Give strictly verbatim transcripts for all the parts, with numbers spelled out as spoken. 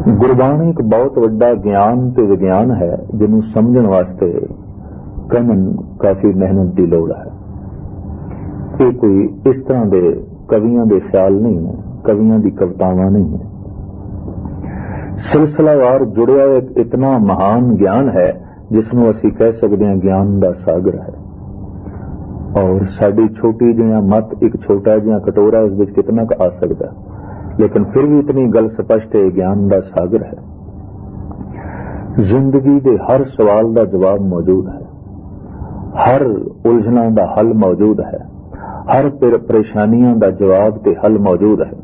ਗੁਰਬਾਣੀ ਇੱਕ ਬਹੁਤ ਵੱਡਾ ਗਿਆਨ ਤੇ ਵਿਗਿਆਨ ਹੈ ਜਿਹਨੂੰ ਸਮਝਣ ਵਾਸਤੇ ਕਮਨ ਕਾਫੀ ਮਿਹਨਤ ਦੀ ਲੋੜ ਹੈ। ਇਹ ਕੋਈ ਇਸ ਤਰ੍ਹਾਂ ਦੇ ਕਵੀਆਂ ਦੇ ਖਿਆਲ ਨਹੀਂ ਹੈ, ਕਵੀਆਂ ਦੀ ਕਵਿਤਾਵਾਂ ਨਹੀਂ ਹੈ। ਸਿਲਸਿਲਾਵਾਰ ਜੁੜਿਆ ਇੱਕ ਇਤਨਾ ਮਹਾਨ ਗਿਆਨ ਹੈ ਜਿਸ ਨੂੰ ਅਸੀਂ ਕਹਿ ਸਕਦੇ ਹਾਂ ਗਿਆਨ ਦਾ ਸਾਗਰ ਹੈ। ਔਰ ਸਾਡੀ ਛੋਟੀ ਜਿਹਾ ਮਤ ਇੱਕ ਛੋਟਾ ਜਿਹਾ ਕਟੋਰਾ ਇਸ ਵਿੱਚ ਕਿਤਨਾ ਕੁ ਆ ਸਕਦਾ, लेकिन फिर भी इतनी गल स्पष्ट है ज्ञान का सागर है। जिंदगी के हर सवाल का जवाब मौजूद है, हर उलझना का हल मौजूद है, हर परेशानियों का जवाब ते हल मौजूद है।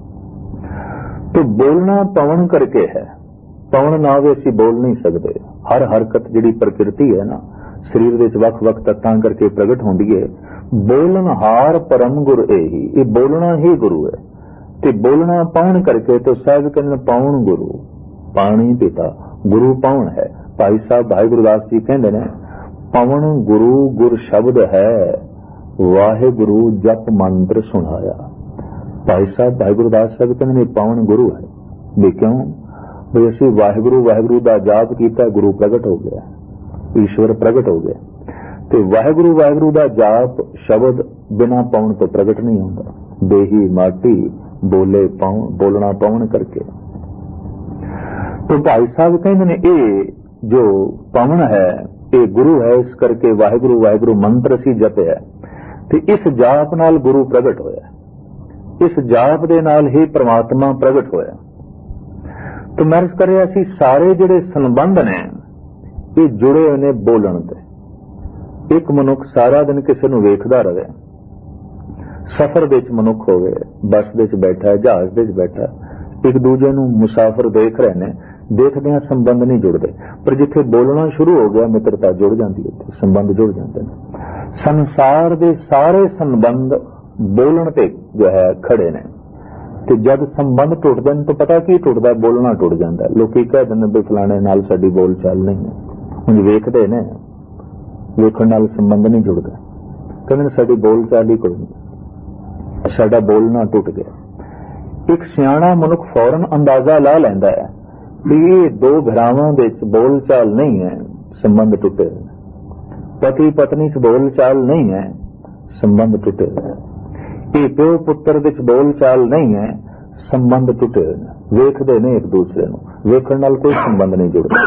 तो बोलना पवन करके है, पवन ना भी असी बोल नहीं सकते। हर हरकत जिहड़ी प्रकृति है ना शरीर विच वख वख तत्तां करके प्रगट होंदी है। बोलन हार परम गुर एही, ये बोलना ही गुरु है। ते बोलना पाउन करके तो साहब कहने पाउन गुरु, पानी पिता गुरु पाउन है। भाई साहब भाई गुरदास जी कहते ने पवन गुरु गुर शब्द है, वाहे गुरु जप मंत्र सुनाया। भाई साहब भाई गुरदास साहब कहते पाउन गुरु है। भी क्यों? भी असी वाहेगुरु वाहेगुरु का जाप किया, गुरु प्रगट हो गया, ईश्वर प्रगट हो गया। ते वाहेगुरु वाहेगुरु का जाप शब्द बिना पाउन तो प्रगट नहीं होता। देही माटी बोले पाउन, बोलना पाउन करके। तो भाई साहब कहते ने ये जो पावन है ये गुरु है, इस करके वाहेगुरु वाहेगुरु मंत्र असी जपिया ते इस जाप नाल गुरु प्रगट होया, इस जाप दे नाल ही परमात्मा प्रगट होया। तो मैं अर्ज कर रहा सी सारे जिहड़े संबंध ने ये जुड़े हुए ने बोलण ते। एक मनुख सारा दिन किसी नूं वेखदा रहे, सफर विच मनुख होवे, बस विच बैठा है, जहाज विच बैठा, एक दूजे नूं मुसाफिर देख रहे ने, देखदे संबंध नहीं जुड़ते। पर जिथे बोलना शुरू हो गया मित्रता जुड़ जाती है, संबंध जुड़ जाते हैं। संसार के सारे संबंध बोलण ते जो है खड़े ने। ते जब संबंध टुटदे ने तो पता की टुटदा, बोलना टुट जाता है। लोग कह देंगे भी फलाने नाल साडी बोल चाल नहीं है, हुण वेखदे ने, वेखण नाल संबंध नहीं जुड़दा, कहंदे साडी बोल चाल ही कोई नहीं, साडा बोलना टुट गया। एक सियाणा मनुख फौरन अंदाजा ला लैंदा है कि ये दो घरावां दे विच बोल चाल नहीं है, संबंध टुटे। पति पत्नी च बोल चाल नहीं है, संबंध टुटे। ये प्यो पुत्र विच बोल चाल नहीं है, संबंध टुटे। वेखदे ने एक दूसरे नूं, वेखण नाल कोई संबंध नहीं जुड़दा।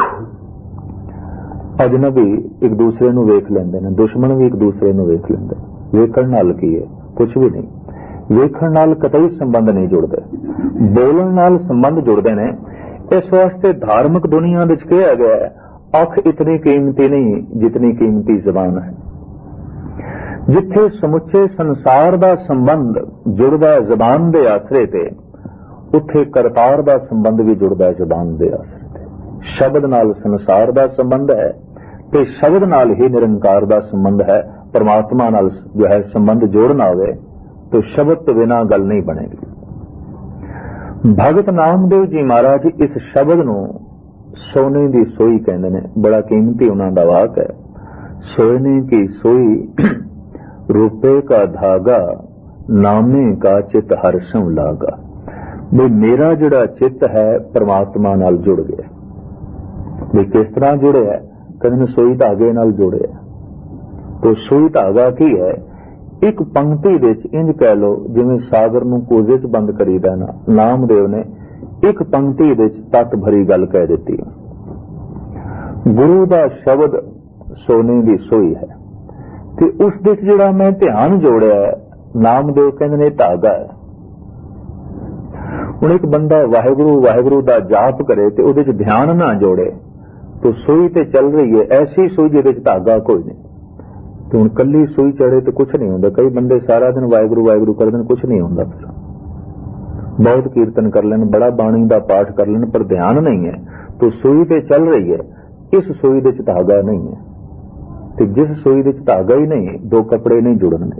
अजनबी एक दूसरे नूं वेख लैंदे ने, दुश्मन भी एक दूसरे नूं वेख लैंदे। वेखण नाल की है? कुछ भी नहीं। वेखण नाल कतई संबंध नहीं जुड़ते, बोलण नाल संबंध जुड़ते हैं। इस वास्ते धार्मिक दुनिया विच कहा गया है अख इतनी कीमती नहीं जितनी कीमती जबान है। जिथे समुचे संसार का संबंध जुड़ता है जबान के आसरे ते, उत्थे करतार का संबंध भी जुड़ता है जबान के आसरे ते। शब्द नाल संसार का संबंध है ते शब्द नाल ही निरंकार का संबंध है। परमात्मा नाल जो है संबंध जोड़ना होवे तो शब्द तो बिना गल नहीं बनेगी। भगत नामदेव जी महाराज इस शब्द नूं सोने की सोई कहते हैं। बड़ा कीमती उन्होंने दा वाक है। सोने की सोई रुपए का धागा, नामे का चित हर्षम लागा। भी मेरा जिहड़ा चित है परमात्मा नाल जुड़ गया। भी किस तरह जुड़े है? कहते सोई धागे नाल जुड़े है। तो सोई धागा की है? एक पंक्ति विच इंज कह लो जिवें सागर नूं कोजे च बंद करीदा ना, नामदेव ने एक पंक्ति विच तत भरी गल कह दिती। गुरु दा शब्द सोने दी सोई है ते उस विच जिहड़ा मैं ध्यान जोड़िया है, नामदेव कहंदे ने धागा है। हुण एक बंदा वाहेगुरु वाहेगुरु दा जाप करे ते उहदे च ध्यान ना जोड़े तो सोई ते चल रही है, ऐसी सोई जिहदे च धागा कोई नहीं। तो हुण कल्ली सोई चढ़े तो कुछ नहीं होंदा। कई बंदे सारा दिन वाहेगुरु वाहेगुरु करदे ने, कुछ नहीं होंदा। फिर बहुत कीर्तन कर लेन, बड़ा बाणी दा पाठ कर लेन, पर ध्यान नहीं है तो सोई ते चल रही है, इस सोई दे च धागा नहीं है। तो जिस सोई दे च धागा ही नहीं, दो कपड़े नहीं जुड़नगे।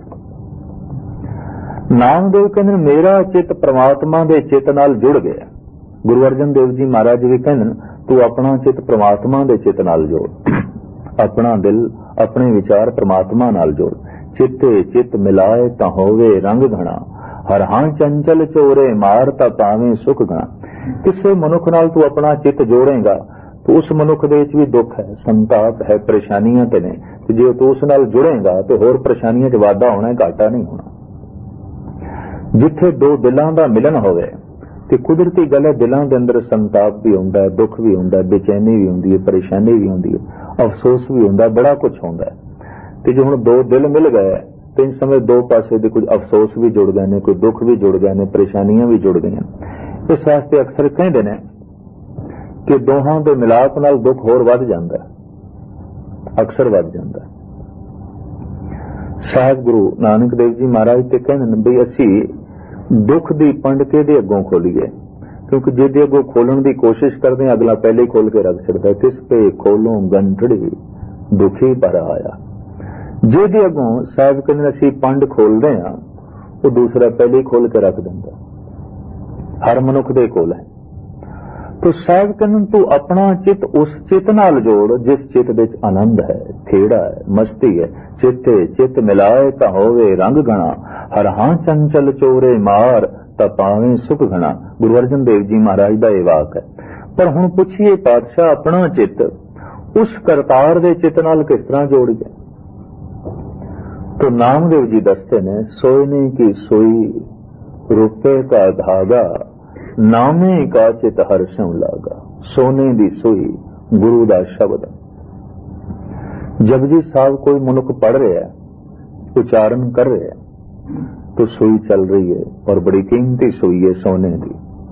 नामदेव कहंदे मेरा चित परमात्मा दे चित नाल जुड़ गया। गुरु अर्जन देव जी महाराज भी कहंदे तू अपना चित परमात्मा दे चित नाल जोड़, अपना दिल अपने विचार परमात्मा नाल जोड़। चित्ते चित मिलाए तां होवे रंग घना, हर हां चंचल चोरे मार तां पावें सुख घना। किसी मनुख नाल तू अपना चित जोड़ेगा तो उस मनुख दे विच भी दुख है, संताप है, परेशानियां ते ने, ते जे तू उस नाल जुड़ेगा तो होर परेशानियां च वाधा होना है, घाटा नहीं होना। जिथे दो दिलों का मिलन होवे ते कुदरती गल है, दिलों के अंदर संताप भी हुंदा है, दुख भी हुंदा है, बेचैनी भी हुंदी है, परेशानी भी हुंदी है, अफसोस भी हुंदा है, बड़ा कुछ हुंदा है। ते जो हुण दो दिल मिल गए तो इस समय दो पासे दे कुछ अफसोस भी जुड़ गए ने, कोई दुख भी जुड़ गए ने, परेशानियां भी जुड़ गई। इस वास्ते अक्सर कहते हैं कि दोहां दे मिलाप नाल दुख होर वध जांदा है, अक्सर वध जांदा है। साहिब गुरु नानक देव जी महाराज ते कहने भी असी दुख दी पंड के दे अगों खोलीए, क्योंकि जे अगों खोलण की कोशिश करते हैं अगला पहले ही खोल के रख छड़दा है। किस पे खोलों गंठड़ी दुखी पर आया। जे दे अगों साहिब कहने असी पंड खोलते हैं वो दूसरा पहले ही खोल के रख दिंदा, हर मनुख दे कोल है। तो साहिब कहने तू अपना चित उस चित नाल जोड़ जिस चित विच आनंद है, खेड़ा है, मस्ती है। चिते चित मिलाए ता होवे रंग घना, हर हां चंचल चोरे मार ता पावे सुख घना। गुरु अर्जन देव जी महाराज दा यह वाक है। पर हुण पुछिए पातशाह अपना चित उस करतार दे चित नाल किस तरह जोड़िए? तो नामदेव जी दसते ने सोने की सोई रुपये का धागा, नामे का चित हर स्यों लागा। सोने दी सोई गुरु दा शब्द। जपजी साहब कोई मनुख पढ़ रहा है, उच्चारण कर रहा है तो सोई चल रही है और बड़ी कीमती सोई है, सोने की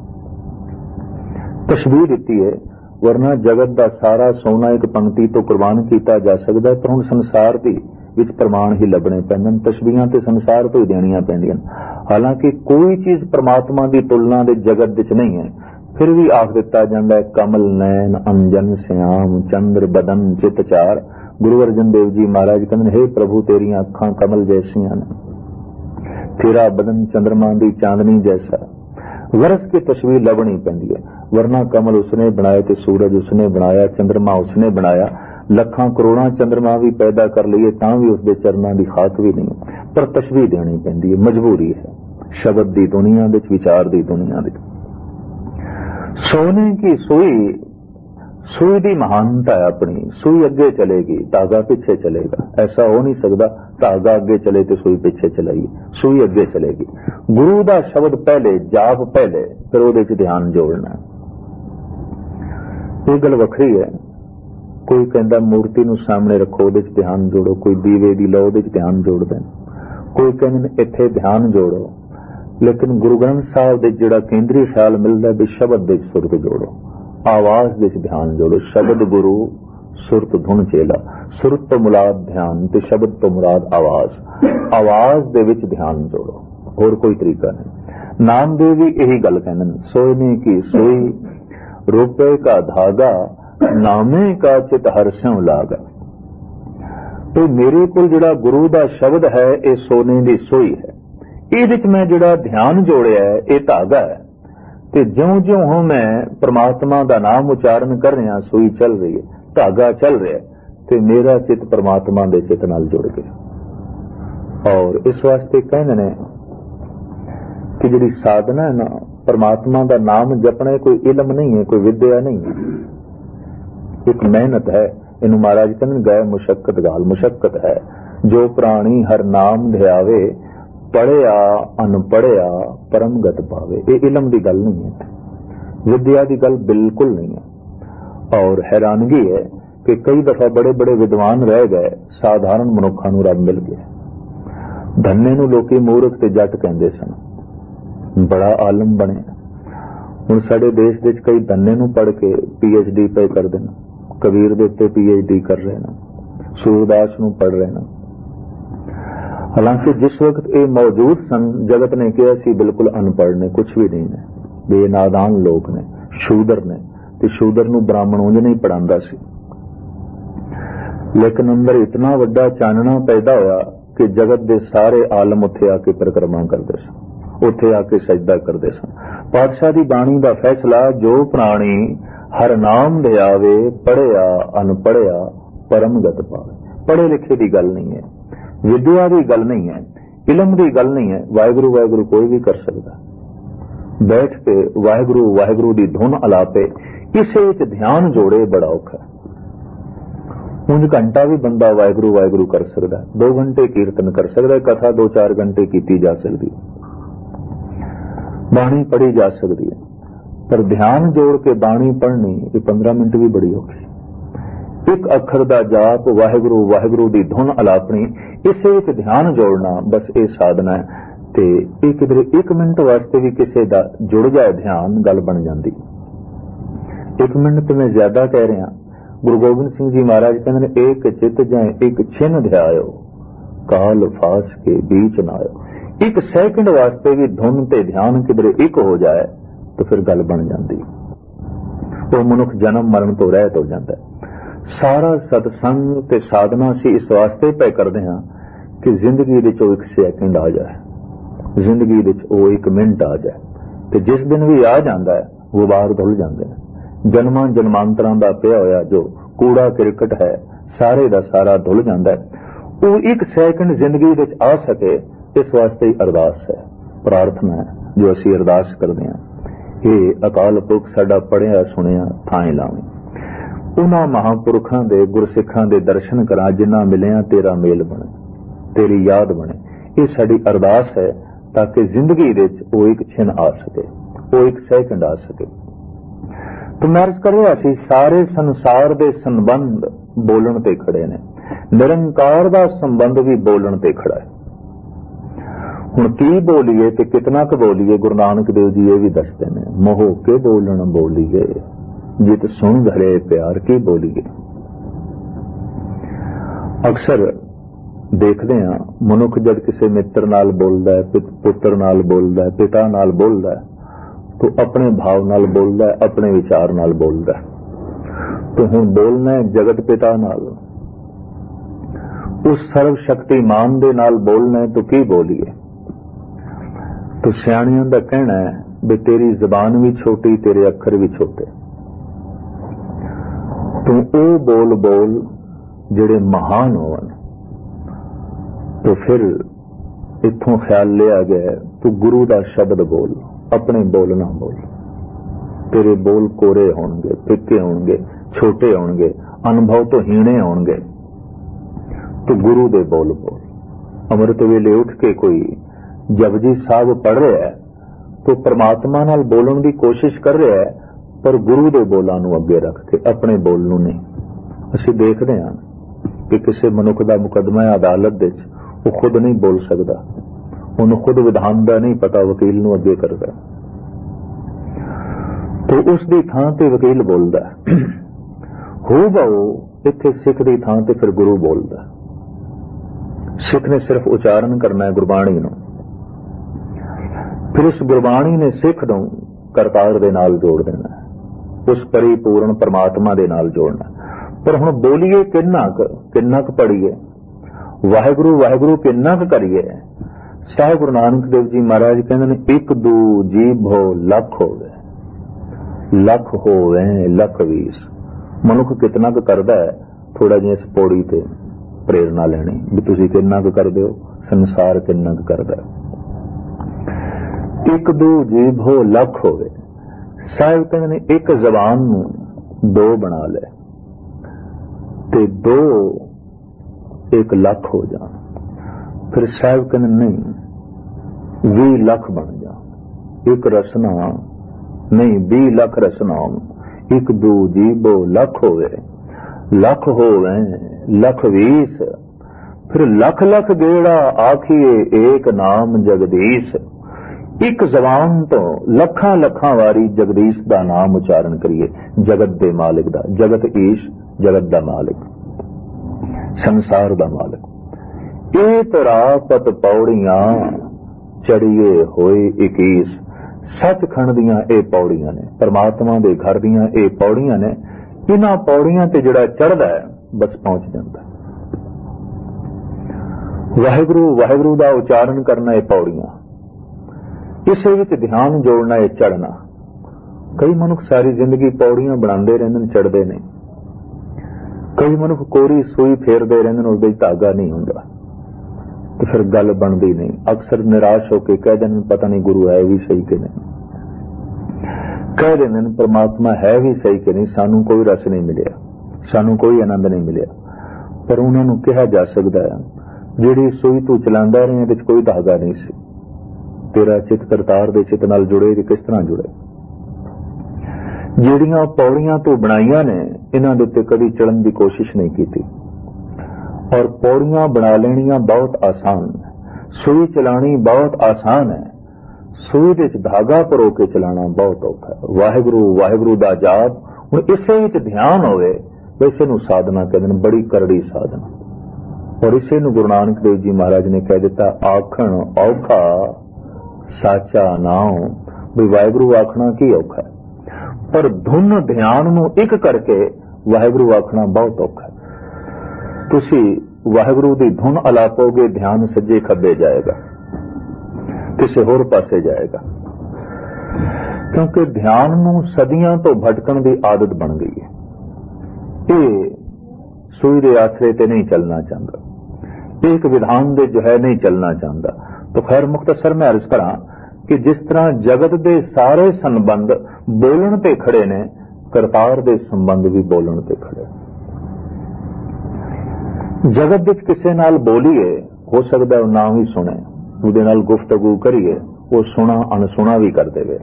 तशबीह दिती है। वरना जगत का सारा सोना एक पंक्ति तो कुर्बान किया जा सकता है, पर हुण संसार की विच प्रमाण ही लभने पैंदे, तशबीहां ते संसार तो ही देनियां पैंदियां। हालांकि कोई चीज परमात्मा की तुलना दे जगत विच नहीं है, फिर भी आख दिता जांदा है कमल नैन अंजन श्याम चंद्र बदन चित चार। गुरु अर्जन देव जी महाराज कहते हे प्रभु तेरियां अखां कमल जैसियां ने, तेरा बदन चंद्रमा दी चांदनी जैसा। वरस की तस्वीर लभनी पैंदी है, वरना कमल उसने बनाया ते सूरज उसने बनाया, चंद्रमा उसने बनाया। लखां करोड़ां चंद्रमा भी पैदा कर लिए तां भी उसके चरनां दी खाक भी नहीं, पर तस्वीर देनी पैंदी है, मजबूरी है। शब्द दी दुनिया दे विचार दी दुनिया दे सोने की सुई, सुई की महानता है अपनी। सुई अगे चलेगी, धागा पीछे चलेगा। ऐसा हो नहीं सकता धागा अगे चले तो सुई पीछे चलाइए, सुई अगे चलेगी। गुरु का शब्द पहले, जाप पहले, फिर वो ध्यान जोड़ना। ये गल वखरी है। कोई कहता मूर्ति नूं सामने रखो, उहदे च ध्यान जोड़ो, कोई दीवे दी लो उहदे च ध्यान जोड़ देन, कोई कहते इत्थे ध्यान जोड़ो। लेकिन गुरु ग्रंथ साहब दे जिहड़ा केंद्री ख्याल मिलता है भी शब्द दे सुरत जोड़ो, आवाज दे ध्यान जोड़ो। शब्द गुरु सुरत धुन चेला, सुरत तो मुराद ध्यान ते शब्द तो मुराद आवाज। आवाज दे विच ध्यान जोड़ो, और कोई तरीका नहीं। नामदेव भी यही गल कहते हैं, सोने की सोई रुपये का धागा, नामे का चित हर स्यों लागा। तो मेरे को जिहड़ा गुरु का शब्द है ये सोने की सोई है, इहदे च मैं जिहड़ा ध्यान जोड़िया है ये धागा है। ते ज्यों ज्यों हूं मैं परमात्मा का नाम उच्चारण कर रहा, सुई चल रही है, धागा चल रहा है, तो मेरा चित परमात्मा के चित नाल जुड़ गया। और इस वास्ते कहते हैं कि जिहड़ी साधना है ना, परमात्मा का नाम जपना कोई इलम नहीं है, कोई विद्या नहीं है, एक मेहनत है। इनू महाराज कहते गए मुशक्कत गाल, मुशक्कत है। जो प्राणी हर नाम ध्यावे, पढ़िया अनपढ़िया परम गत पावे। ये इलम की गल नहीं है, विद्या की गल बिल्कुल नहीं है। और हैरानगी है कि कई दफा बड़े बड़े विद्वान रह गए, साधारण मनुखा नूं रब मिल गया। धन्ने नूं लोकी मूर्ख ते जट कहंदे सन, बड़ा आलम बने। हुण साडे देश दे कई धन्ने नूं पढ़ के पी एच डी पे कर देना, कबीर दे उत्ते पी एच डी कर रहे हैं, सूरदास नूं पढ़ रहे हैं। हालांकि जिस वक्त ये मौजूद सन, जगत ने कहा सी बिल्कुल अनपढ़ ने, कुछ भी नहीं ने, बेनादान लोग ने, शूदर ने, ते शूदर नूं ब्राह्मण उंज नहीं पढ़ांदा सी। लेकिन अंदर इतना वड्डा चानना पैदा होया कि जगत के सारे आलम उत्थे आके परिक्रमा करते सन, उत्थे आके सजदा करते सन। पातशाह की बाणी का फैसला, जो प्राणी हर नाम ध्यावे, पढ़िया अनपढ़िया परम गत पावे। पढ़े लिखे की गल नहीं है, विद्या की गल नहीं है, इलम की गल नहीं है। वाहिगुरु वाहिगुरु कोई भी कर सकता, बैठ के वाहिगुरू वाहिगुरू की धुन अलापे, इसे विच ध्यान जोड़े बड़ा औखा। उंज घंटा भी बंदा वाहिगुरू वाहिगुरू कर सकता है, दो घंटे कीर्तन कर सकता है, कथा दो चार घंटे की जा सकती है, बाणी पढ़ी जा सकती है, पर ध्यान जोड़ के बाणी पढ़नी ये पंद्रह मिनट भी बड़ी औखी। एक अखर दा जाप वाहिगुरू वाहिगुरू की धुन अलापनी, इसे विच ध्यान जोड़ना, बस ये साधना है। ते ये किधर एक मिनट वास्ते भी किसी का जुड़ जाए ध्यान, गल बन जाती। एक मिनट तो मैं ज्यादा कह रहा। गुरु गोबिंद सिंह जी महाराज कहते हैं, एक चित जाए एक छिन ध्यायो, काल फास के बीच न आयो। एक सैकंड वास्ते भी धुन ते ध्यान किधर एक हो जाए तो फिर गल बन जाती। तो मनुख जन्म मरण तो रहत हो जाता है। सारा सत्संग ते साधना से इस वास्ते पे करते हैं कि जिंदगी दे चो एक सैकंड आ जाए, जिंदगी दे चो एक मिनट आ जाए। तो जिस दिन भी आ जाता है वो बाहर धुल जाते हैं। जन्मां जन्मांतरां दा पिया होया जो कूड़ा क्रिकेट है, सारे दा सारा धुल जाता है। वो एक सैकंड जिंदगी दे आ सके, इस वास्ते ही अरदास है, प्रार्थना है जो असीं अरदास करते हैं। हे अकाल पुरख साडा पढ़िया सुनिया थाएं लावी, उन्हां महापुरखां दे गुरसिखां दे दर्शन करा जिन्हां मिलिया तेरा मेल बने, तेरी याद बने। ये साडी अरदास है ताकि जिंदगी दे वो एक छिन आ सके, वो एक सैकंड आ सके। तो मैं अर्ज कर रहा सी, सारे संसार दे संबंध बोलण ते खड़े ने, निरंकार दा संबंध भी बोलण ते खड़ा है। हुण की बोलीए ते कितना क बोलीए, गुरु नानक देव जी ये भी दसते ने, मोह के बोलण बोलीए, जित सुन घरे प्यार की बोलीए। अक्सर देखते हैं मनुख जब किसी मित्र नाल बोलता है, पुत्र नाल बोलता है, पिता नाल बोलता है, तो अपने भाव नाल बोलता है, अपने विचार नाल बोलता है। तो हुण बोलना है जगत पिता नाल, उस सर्व शक्तिमान दे नाल बोलना है, तो की बोलीए। तो सियाणियां दा कहना है भी तेरी जबान भी छोटी, तेरे अखर भी छोटे, तू ओ बोल बोल जिहड़े महान होवन। तो फिर इत्थों ख्याल लिया गया, तू गुरु दा शब्द बोल, अपने बोल ना बोल। तेरे बोल कोरे होणगे, फिक्के होणगे, छोटे होणगे, अनुभव तो हीणे होणगे, तू गुरु दे बोल बोल। अमृत वेले उठ के कोई जपजी साहब पढ़ रहा है तो परमात्मा नाल बोलण की कोशिश कर रहा है, पर गुरु दे बोलां नूं अगे रख के, अपने बोल नूं नहीं। असीं देखदे हां कि किसी मनुख दा मुकदमा है अदालत दे विच, वो खुद नहीं बोल सकता, उन्होंने खुद विधान का नहीं पता, वकील नूं अगे करता, तो उसकी थां ते वकील बोलता हो बहु। इत्थे सिख की थां ते फिर गुरु बोलता। सिख ने सिर्फ उचारण करना है गुरबाणी नूं, फिर उस गुरबाणी ने सिख नूं करतार दे नाल जोड़ देना, उस परिपूर्ण परमात्मा दे नाल जोड़ना। पर हुण बोलीए किन्ना क किन्ना क पढ़ीए, वाहिगुरू वाहिगुरू किन्ना क करिए। साहिब गुरु नानक देव जी महाराज कहते हैं, एक दू जीभो लख होवे, लख होवे लख वीस। मनुख कितना क करदा है, थोड़ा जिहा इस पौड़ी ते प्रेरणा लेनी भी तुसीं किन्ना क करदे हो, संसार किन्ना क करदा है। एक दू जीभो लख होवे। साहिब कहते हैं, एक जबान नूं दो बना ले ते दो एक लख हो जान। फिर साहिब कहने नहीं, भी लख बन जा। एक रसना नहीं, भी लख रसना। एक दू जीबो लख होवे, लख होवे लख वीस। फिर लख लख गेड़ा आखिए एक नाम जगदीश। एक जबान तो लखा लखा वारी जगदीश दा नाम उचारण करिए, जगत दे मालिक दा। जगत ईश, जगत दा मालिक, संसार दा मालिक। ए परापत पौड़ियां चढ़िए होए इकीस। सचखंड दियां ए पौड़ियां ने, परमात्मा दे घर दियां ए पौड़ियां ने। इन्हां पौड़ियां ते जिहड़ा चढ़दा है बस पहुंच जाता है। वाहिगुरू वाहिगुरू दा उचारण करना ए पौड़ियां, इसे विच ध्यान जोड़ना ए चढ़ना। कई मनुख सारी जिंदगी पौड़ियां बनाते रहंदे, चढ़ते नहीं। कई मनुख कोरी सूई फेरते रहंदे, उसदे धागा नहीं हुंदा, तो फिर गल बनती नहीं। अक्सर निराश होकर कह दें पता नहीं गुरु है भी सही कि नहीं। कह देंगे ने परमात्मा है भी सही कि नहीं, सानू कोई रस नहीं मिलिया, सानू कोई आनंद नहीं मिलिया। पर उन्होंने कहा जा सकता है जिहड़ी सूई तू चलांदा रहे इहदे च कोई धागा नहीं सी, तेरा चित करतार दे चित नाल जुड़े कि किस तरह जुड़े। ਜਿਹੜੀਆਂ पौड़ियां तो बनाईयां ने इन्हां दे उत्ते कदी चढ़न की कोशिश नहीं की, और पौड़ियां बना लेनियां बहुत आसान, सूई चलानी बहुत आसान है, सूई दे धागा परो के चलाना बहुत औखा है। वाहिगुरू वाहिगुरू दा जाप हुण इसे विच ध्यान होवे, इसे नूं साधना कहंदे ने, बड़ी करड़ी साधना। और इसे नूं गुरु नानक देव जी महाराज ने कह दिता आखण औखा साचा नाम, भी वाहिगुरू आखना की औखा है, पर धुन ध्यान नूं एक करके वाहिगुरू आखना बहुत औखा है। तुसी वाहिगुरू दी धुन अलापोगे, ध्यान सज्जे खब्बे जाएगा, किसी होर पासे जाएगा, क्योंकि ध्यान नूं सदियां तो भटकण दी आदत बन गई है। ये सूई दे आसरे ते नहीं चलना चाहता, एक विधान दे जो है नहीं चलना चाहता। तो खैर मुख्तसर में अर्ज करा कि जिस तरह जगत दे सारे संबंध बोलण ते खड़े ने, करतार दे संबंध भी बोलण ते खड़े। जगत विच किसे नाल बोलीए, हो सकता है ना भी सुने, उहदे नाल गुफ्तगू करिए, वो सुना अनसुना भी कर देवे।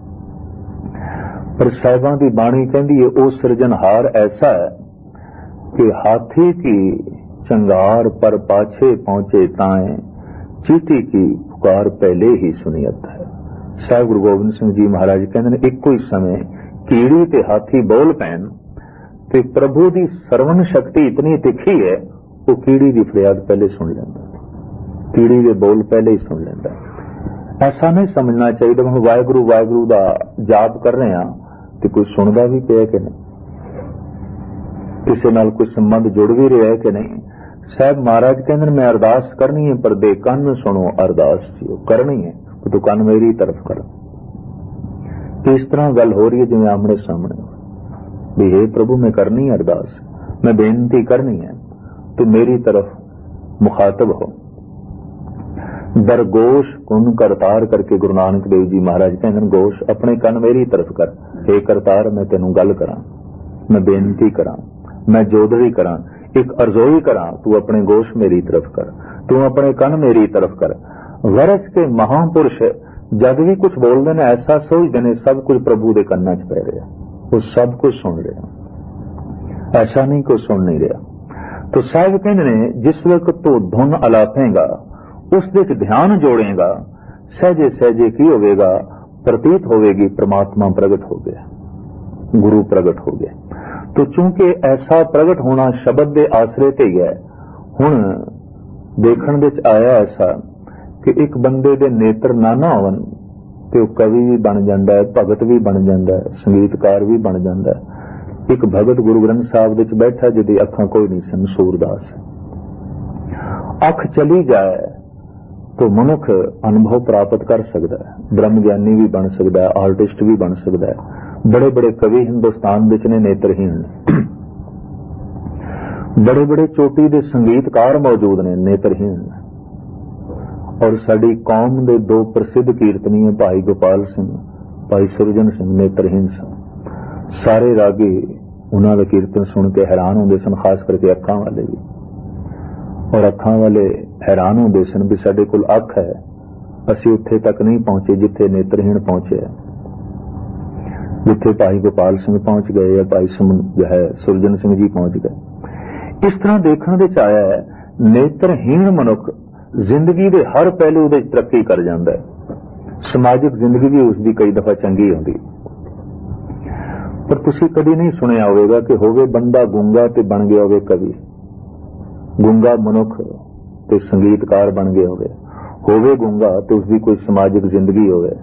पर साहिबां दी बाणी कहंदी है ओ सिरजनहार ऐसा है कि हाथी की चंगार पर पाछे पहुंचे ताएं, चीटी की पुकार पहले ही सुनियत है। साहिब गुरु गोबिंद सिंह जी महाराज कहते हैं इक्को ही समय कीड़ी ते हाथी बोल पैन ते प्रभु की सरवण शक्ति इतनी तिखी है, वो कीड़ी की फरियाद पहले सुन लेंदा, कीड़ी के बोल पहले ही सुन लेंदा। ऐसा नहीं समझना चाहिए हम वाहिगुरू वाहिगुरू का जाप कर रहे हैं तो कोई सुनता भी पिया कि नहीं, किसी नाल कोई संबंध जुड़ भी रहा है कि नहीं। साहब महाराज कहते मैं अरदास करनी है पर दे कन सुनो अरदास जियो करनी है तो कन मेरी तरफ कर। इस तरह गल हो रही है जिवें आमने सामने भी हे प्रभु मैं करनी है अरदास, मैं बेनती करनी है तो मेरी तरफ मुखातब हो। दरगोश कुन करतार करके गुरु नानक देव जी महाराज कहते गोश अपने कन मेरी तरफ कर, हे करतार मैं तेनू गल करा, मैं बेनती करा, मैं जोदड़ी करा, एक अर्जोई करा, तू अपने गोश मेरी तरफ कर, तू अपने कन मेरी तरफ कर। गरज के महापुरुष जब भी कुछ बोलते हैं ऐसा सोचते हैं सब कुछ प्रभु के कन्ना च पै रहा, वो सब कुछ सुन रहा, ऐसा नहीं कोई सुन नहीं रहा। तो साहब कहते हैं जिस वक्त तू धुन अलापेगा उस विच ध्यान जोड़ेगा, सहजे सहजे की होवेगा, प्रतीत होवेगी परमात्मा प्रगट हो गया, गुरु प्रगट हो गया। तो चूंकि ऐसा प्रगट होना शब्द के आसरे ते ही है, हुण देखण विच आया ऐसा कि एक बंदे दे नेत्र ना ना होवन ते कवि भी बन जाता है, भगत भी बन जाता है, संगीतकार भी बन जाता है। एक भगत गुरु ग्रंथ साहब विच बैठा जिहदी अखां कोई नहीं सन, सूरदास, अख चली जाए तो मनुख अनुभव प्राप्त कर सकता है, ब्रह्म ज्ञानी भी बन सकता है, आर्टिस्ट भी बन सकता है। बड़े बड़े कवि हिंदुस्तान विच ने नेत्रहीन, बड़े बड़े चोटी दे संगीतकार मौजूद ने नेत्रहीन। और साडी कौम दे दो प्रसिद्ध कीर्तनी है भाई गोपाल सिंह, भाई सुरजन सिंह नेत्रहीन सन। सारे रागी उन्हां दे कीर्तन सुन के हैरान होंदे सन, खास करके अखां वाले भी, और अखां वाले हैरान होंदे सन भी साडे कोल अख है, असीं उत्थे तक नहीं पहुंचे जिथे नेत्रहीन पहुंचे, जिथे भाई गोपाल सिंह पहुंच गए या भाई जो है सुरजन सिंह जी पहुंच गए। इस तरह देखने विच आया है नेत्रहीन मनुख जिंदगी के हर पहलू दे तरक्की कर जाता है, समाजिक जिंदगी भी उसकी कई दफा चंगी होती। पर तुसी कभी नहीं सुनिया होगा कि होवे बंदा गूंगा ते बन गया होवे कवि, गूंगा मनुख ते संगीतकार बन गया होवे, होवे गूंगा ते उसकी कोई समाजिक जिंदगी होवे,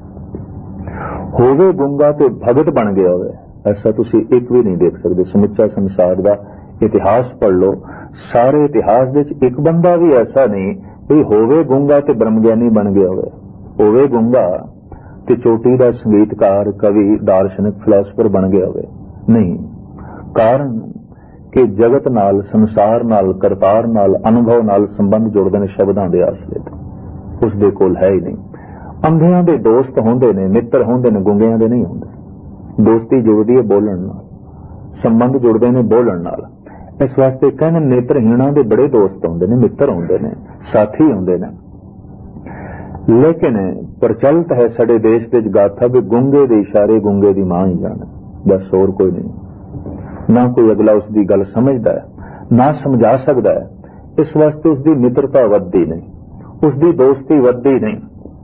होवे गूंगा ते भगत बन गया होवे। ऐसा तुसी एक भी नहीं देख सकते। समुचा संसार का इतिहास पढ़ लो, सारे इतिहास विच एक बंदा भी ऐसा नहीं भी होवे गूंगा ते ब्रह्मज्ञानी बन गया होवे, होवे गूंगा ते चोटी दा संगीतकार कवि दार्शनिक फिलासफर बन गया होवे, नहीं। कारण कि जगत नाल संसार नाल करतार नाल अनुभव नाल संबंध जुड़दे ने शब्दां दे आसरे ते, उस दे कोल है ही नहीं। अंधियां दे दोस्त होंदे ने, मित्र होंदे ने, गुंगियां दे नहीं होंदे। दोस्ती जुड़ती है बोलण नाल, संबंध जुड़ते हैं बोलण नाल। इस वास्ते कहने नेत्रहीणा के बड़े दोस्त आउंदे ने, मित्र आउंदे ने, साथी आउंदे ने। लेकिन प्रचलित है साडे देश विच गाथा भी गुंगे दे इशारे गुंगे दी मां ही जाने, बस होर कोई नहीं। ना कोई अगला उसकी गल समझदा है, ना समझा सकता है। इस वास्ते उसकी मित्रता वधदी नहीं, उसकी दोस्ती वधदी नहीं।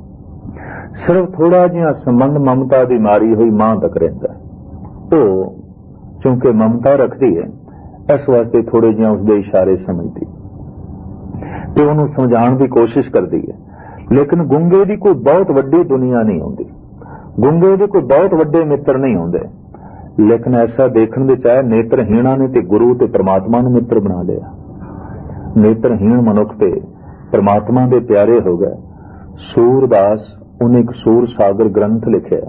सिर्फ थोड़ा जिहा संबंध ममता की मारी हुई मां तक रहिंदा है। वो चूंकि ममता रखती है, इस वास्ते थोड़े जिहा उसके इशारे समझती ते उहनूं समझाउण की कोशिश करती है। लेकिन गुंगे की कोई बहुत वड्डी दुनिया नहीं होंदी, गुंगे के कोई बहुत वड्डे मित्र नहीं होंदे। लेकिन ऐसा देखने दे चाहे नेत्रहीणा ने ते गुरु ते परमात्मा नूं मित्र बना लिया। नेत्रहीण मनुख ते परमात्मा दे प्यारे हो गए। सूरदास उन्हें एक सूर सागर ग्रंथ लिखिया,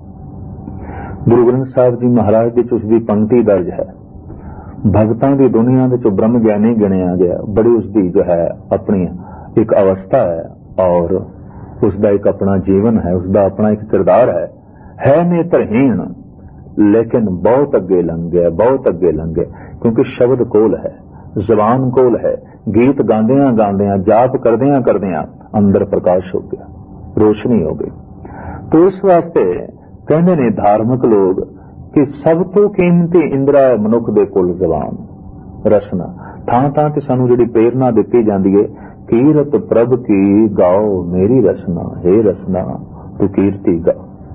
गुरु ग्रंथ साहब जी महाराज जी उसकी पंक्ति दर्ज है। भगतां की दुनिया विच ब्रह्म ज्ञानी गिणिया गया। बड़ी उसकी जो है अपनी एक अवस्था है और उसका एक अपना जीवन है, उसका अपना एक किरदार है। है नेत्रहीण लेकिन बहुत अगे लंघ गया, बहुत अगे लंघ गया, क्योंकि शब्द कोल है, जबान कोल है। गीत गांदियां गांदियां, जाप करदियां करदियां अंदर प्रकाश हो गया, रोशनी हो गई। तो इस वास्ते कहते ने धार्मिक लोग कि सब तो कीमती इंद्रा है मनुख दे कोल जबान, रसना। थां थां ते सानू जिहड़ी प्रेरणा दित्ती जांदी है, कीरत प्रभ की गाओ मेरी रसना, हे रसना तू कीर्ति गा।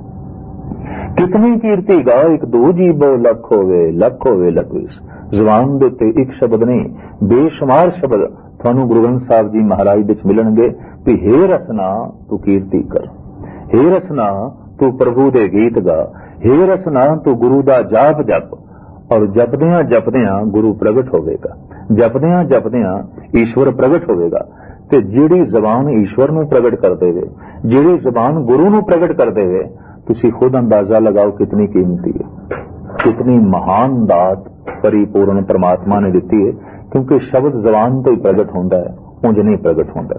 कितनी कीर्ति गा, एक दो जीबो लख होवे, लख होवे लखवीस। जबान दे उत्ते एक शब्द नहीं, बेशुमार शब्द थानू गुरु ग्रंथ साहब जी महाराज दे विच मिलणगे कि हे रसना तू कीर्ति कर, हे रसना तू प्रभु दे गीत गा, हे रसना तू गुरु दा जाप जप। और जपदियां जपदियां गुरु प्रगट होवेगा, जपदियां जपदियां ईश्वर प्रगट होवेगा। ते जिहड़ी जबान ईश्वर नूं प्रगट कर देवे, जिहड़ी जबान गुरु नूं प्रगट कर देवे, तुसीं खुद अंदाजा लगाओ कितनी कीमती है, कितनी महान दात परिपूर्ण परमात्मा ने दिती है। क्योंकि शब्द जबान तो ही प्रगट होंदा है, उंज नहीं प्रगट होंदा।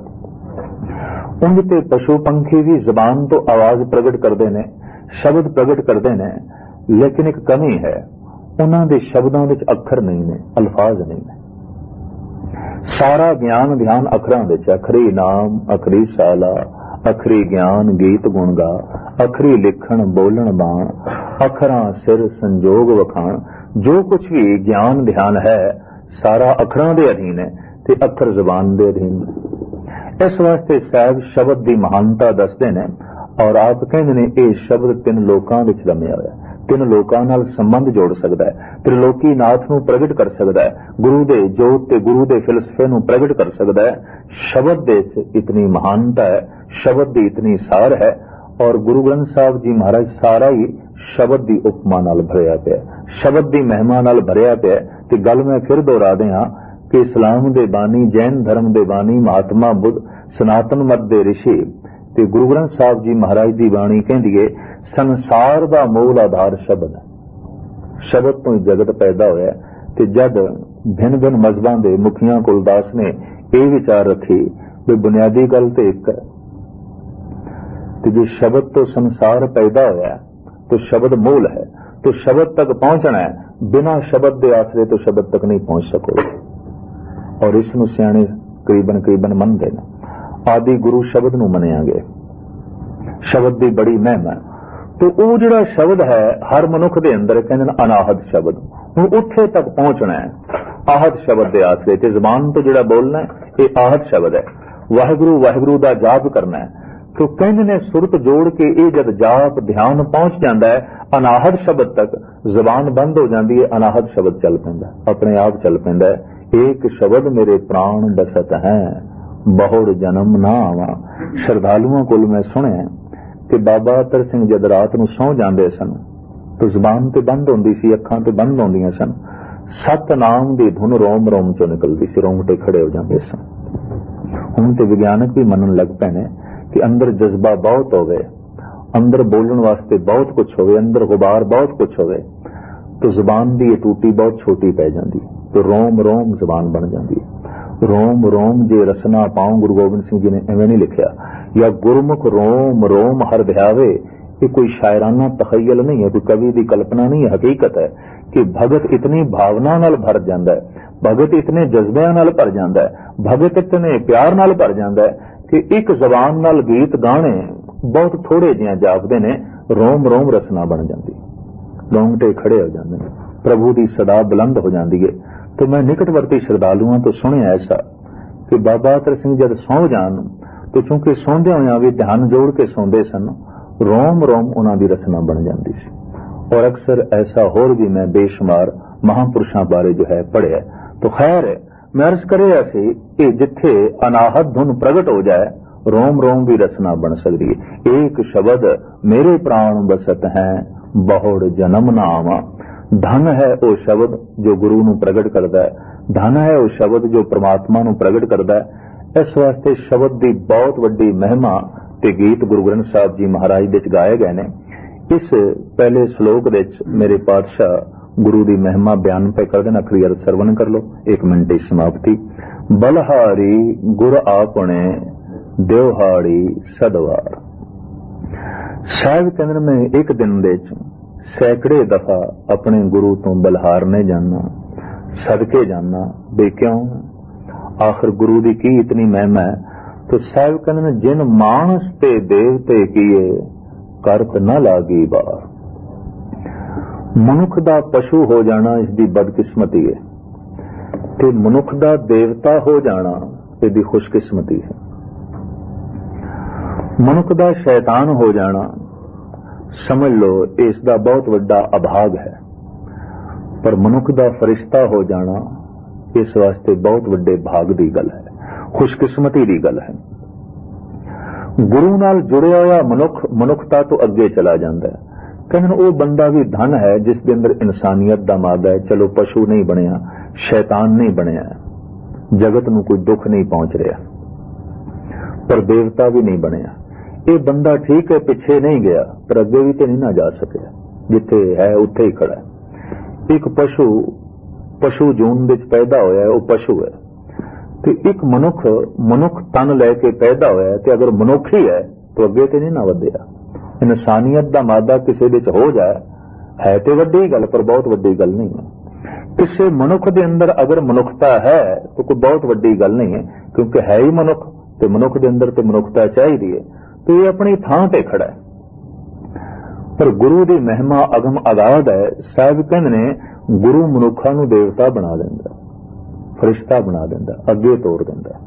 उंज ते पशु पंखी भी जबान तो आवाज प्रगट करते हैं, शब्द प्रगट करते हैं, लेकिन एक कमी है, उन्हां दे शब्दां विच अखर नहीं ने, अल्फाज नहीं ने। सारा ज्ञान ध्यान अखरां विच, अखरी नाम अखरी साला, अखरी ज्ञान गीत गुण गा, अखरी लिखण बोलण बाण, अखरां सिर संजोग वखाण। जो कुछ भी ज्ञान ध्यान है सारा अखरां दे अधीन है ते अखर जबान दे अधीन है। इस वास्ते साहब शब्द की महानता दसदे ने और आप कहंदे ने ये शब्द तीन लोकां विच रमिया होया, तीन लोकां नाल संबंध जोड़ सकता है, त्रिलोकी नाथ नूं प्रगट कर सकता है, गुरु दे जोत ते गुरु दे फिलसफे नूं प्रगट कर सकता है। शब्द दे इतनी महानता है, शब्द की इतनी सार है। और गुरु ग्रंथ साहब जी महाराज सारा ही शब्द की उपमा नाल भरिया पिया, शब्द की महिमा नाल भरिया पिया। ते गल मैं फिर दोहरा दियां कि इस्लाम दे बानी, जैन धर्म दे बानी, महात्मा बुद्ध, सनातन मत दे ऋषि ते गुरु ग्रंथ साहब जी महाराज की बाणी कहंदी है संसार का मूल आधार शब्द है। शब्द तो ही जगत पैदा होया। ते जद भिन्न भिन्न मजहबां दे मुखियां कोल दास ने यह विचार रखी भी बुनियादी गल तो एक है, तो जो शब्द तो संसार पैदा होया तो शब्द मूल है, तो शब्द तक पहुंचना है, बिना शब्द के आसरे तो शब्द तक नहीं पहुंच सकोगे। और इसनूं सियाणे करीबन करीबन मनदे ने। आदि गुरु शब्द नूं मनिया गया, शब्द की बड़ी महिमा है। तो वो जिहड़ा शब्द है हर मनुख दे अंदर कहंदे ने अनाहत शब्द, हुण उत्थे तक पहुंचना है आहत शब्द के आसरे। ते जबान तो जिहड़ा बोलना है ये आहत शब्द है, वाहिगुरू वाहिगुरू दा जाप करना है। तो कहंदे ने सुरत जोड़ के ये जब जाप ध्यान पहुंच जाता है अनाहत शब्द तक, जबान बंद हो जाती है, अनाहत शब्द चल पैंदा, अपने आप चल पैंदा है। एक शब्द मेरे प्राण बसत है, बहुड़ जन्म ना आवा। श्रद्धालुओं को मैं सुने कि बाबा अतर सिंह जद रात नूं सौ जांदे सन तो जबान ते बंद होंदी सी, अखां ते बंद होंदियां सन, सतनाम दी धुन रोम रोम चों निकलदी सी, रोंगटे खड़े हो जांदे सन। हुण ते विग्यानक भी मनन लग पए ने कि अंदर जज्बा बहुत होवे, अंदर बोलण वास्ते बहुत कुछ होवे, अंदर गुबार बहुत कुछ होवे, तो जबान दी ये टूटी बहुत छोटी पै जांदी, तो रोम रोम जबान बन जाती है। रोम रोम जे रसना पाऊं, गुरु गोबिंद सिंह जी ने एवं नहीं लिखा, या गुरमुख रोम रोम हर ध्यावे, कि कोई शायराना तखयल नहीं है, कोई कवि की कल्पना नहीं है, हकीकत है कि भगत इतनी भावना नाल भर जाता है, भगत इतने जज्बिਆਂ नाल भर जाता है, भगत इतने प्यार नाल भर जाता है कि एक जबान नाल गीत गाने बहुत थोड़े जिहे जापदे ने, रोम रोम रसना बन जाती, रोंगटे खड़े हो जाते हैं, प्रभु की सदा बुलंद हो जाती है। तो मैं निकटवर्ती श्रद्धालुओं तो सुनिया ऐसा कि बाबा अतर सिंह जब सौ जान तो चूंकि सौंदे होया भी ध्यान जोड़ के सौंदे सन, रोम रोम उन्हां दी रचना बन जाती सी। और अक्सर ऐसा होर भी मैं बेशुमार महापुरुषों बारे जो है पढ़िया। तो खैर मैं अर्ज करिया सी कि जिथे अनाहत धुन प्रगट हो जाए, रोम रोम भी रचना बन सकती है। एक शब्द मेरे प्राण बसत है, बहुड़ जन्म ना आवा। धन है वो शब्द जो गुरु नूं प्रगट करता है, धन है वो शब्द जो परमात्मा नूं प्रगट करता है। इस वास्ते शब्द की बहुत वड्डी महिमा ते गीत गुरु ग्रंथ साहब जी महाराज विच गाए गए ने। इस पहले श्लोक विच मेरे पातशाह गुरु की महिमा बयान पे कर देना, अखरी अर्थ सरवण कर लो, एक मिनट की समाप्ति। बलहारी गुर आपने देवहाड़ी सदवार। साहिब कहते मैं एक दिन दे सैकड़े दफा अपने गुरु तो बलहारने जाना, सदके जाना। बे क्यों? आखिर गुरु की की इतनी महिमा है। तो साहिब कहते जिन मानस ते देवते किए करत न लागी बार। मनुख दा पशु हो जाना इसकी बदकिस्मती है, ते मनुख दा देवता हो जाना इसकी खुशकिस्मती है। मनुख दा शैतान हो जाना समझ लो इसका बहुत बड़ा अभाग है, पर मनुख दा फरिश्ता हो जाना इस वास्ते बहुत बड़े भाग की गल है, खुशकिस्मती की गल है। गुरु नाल जुड़िया हुआ मनुख मनुखता तो अगे चला जाता है। कहने वो बंदा भी धन है जिसके अंदर इंसानियत का मादा है। चलो पशु नहीं बनया, शैतान नहीं बनया, जगत नूं कोई दुख नहीं पहुंच रहा, पर देवता भी नहीं बनया। ये बंदा ठीक है, पिछे नहीं गया, पर अगे भी तो नहीं ना जा सकिया, जिथे है उत्थे ही खड़ा है। एक पशु पशु जून विच पैदा होया है, वो पशु है। तो एक मनुख मनुख तन लैके पैदा होया है, तो अगर मनुख ही है तो अगे तो नहीं ना वधिया। इंसानियत का मादा किसी विच हो जाए है तो वड्डी गल, पर बहुत वड्डी गल नहीं है। किसी मनुख के अंदर अगर मनुखता है तो कोई बहुत वड्डी गल नहीं है, क्योंकि है ही मनुख, तो मनुख के अंदर तो मनुखता चाहिए है, तो ये अपनी थां ते खड़ा है। पर गुरु की महिमा अगम अगाध है। साहिब कहते ने गुरु मनुखा नूं देवता बना देंदा, फरिश्ता बना देंदा, अगे तोड़ देंदा।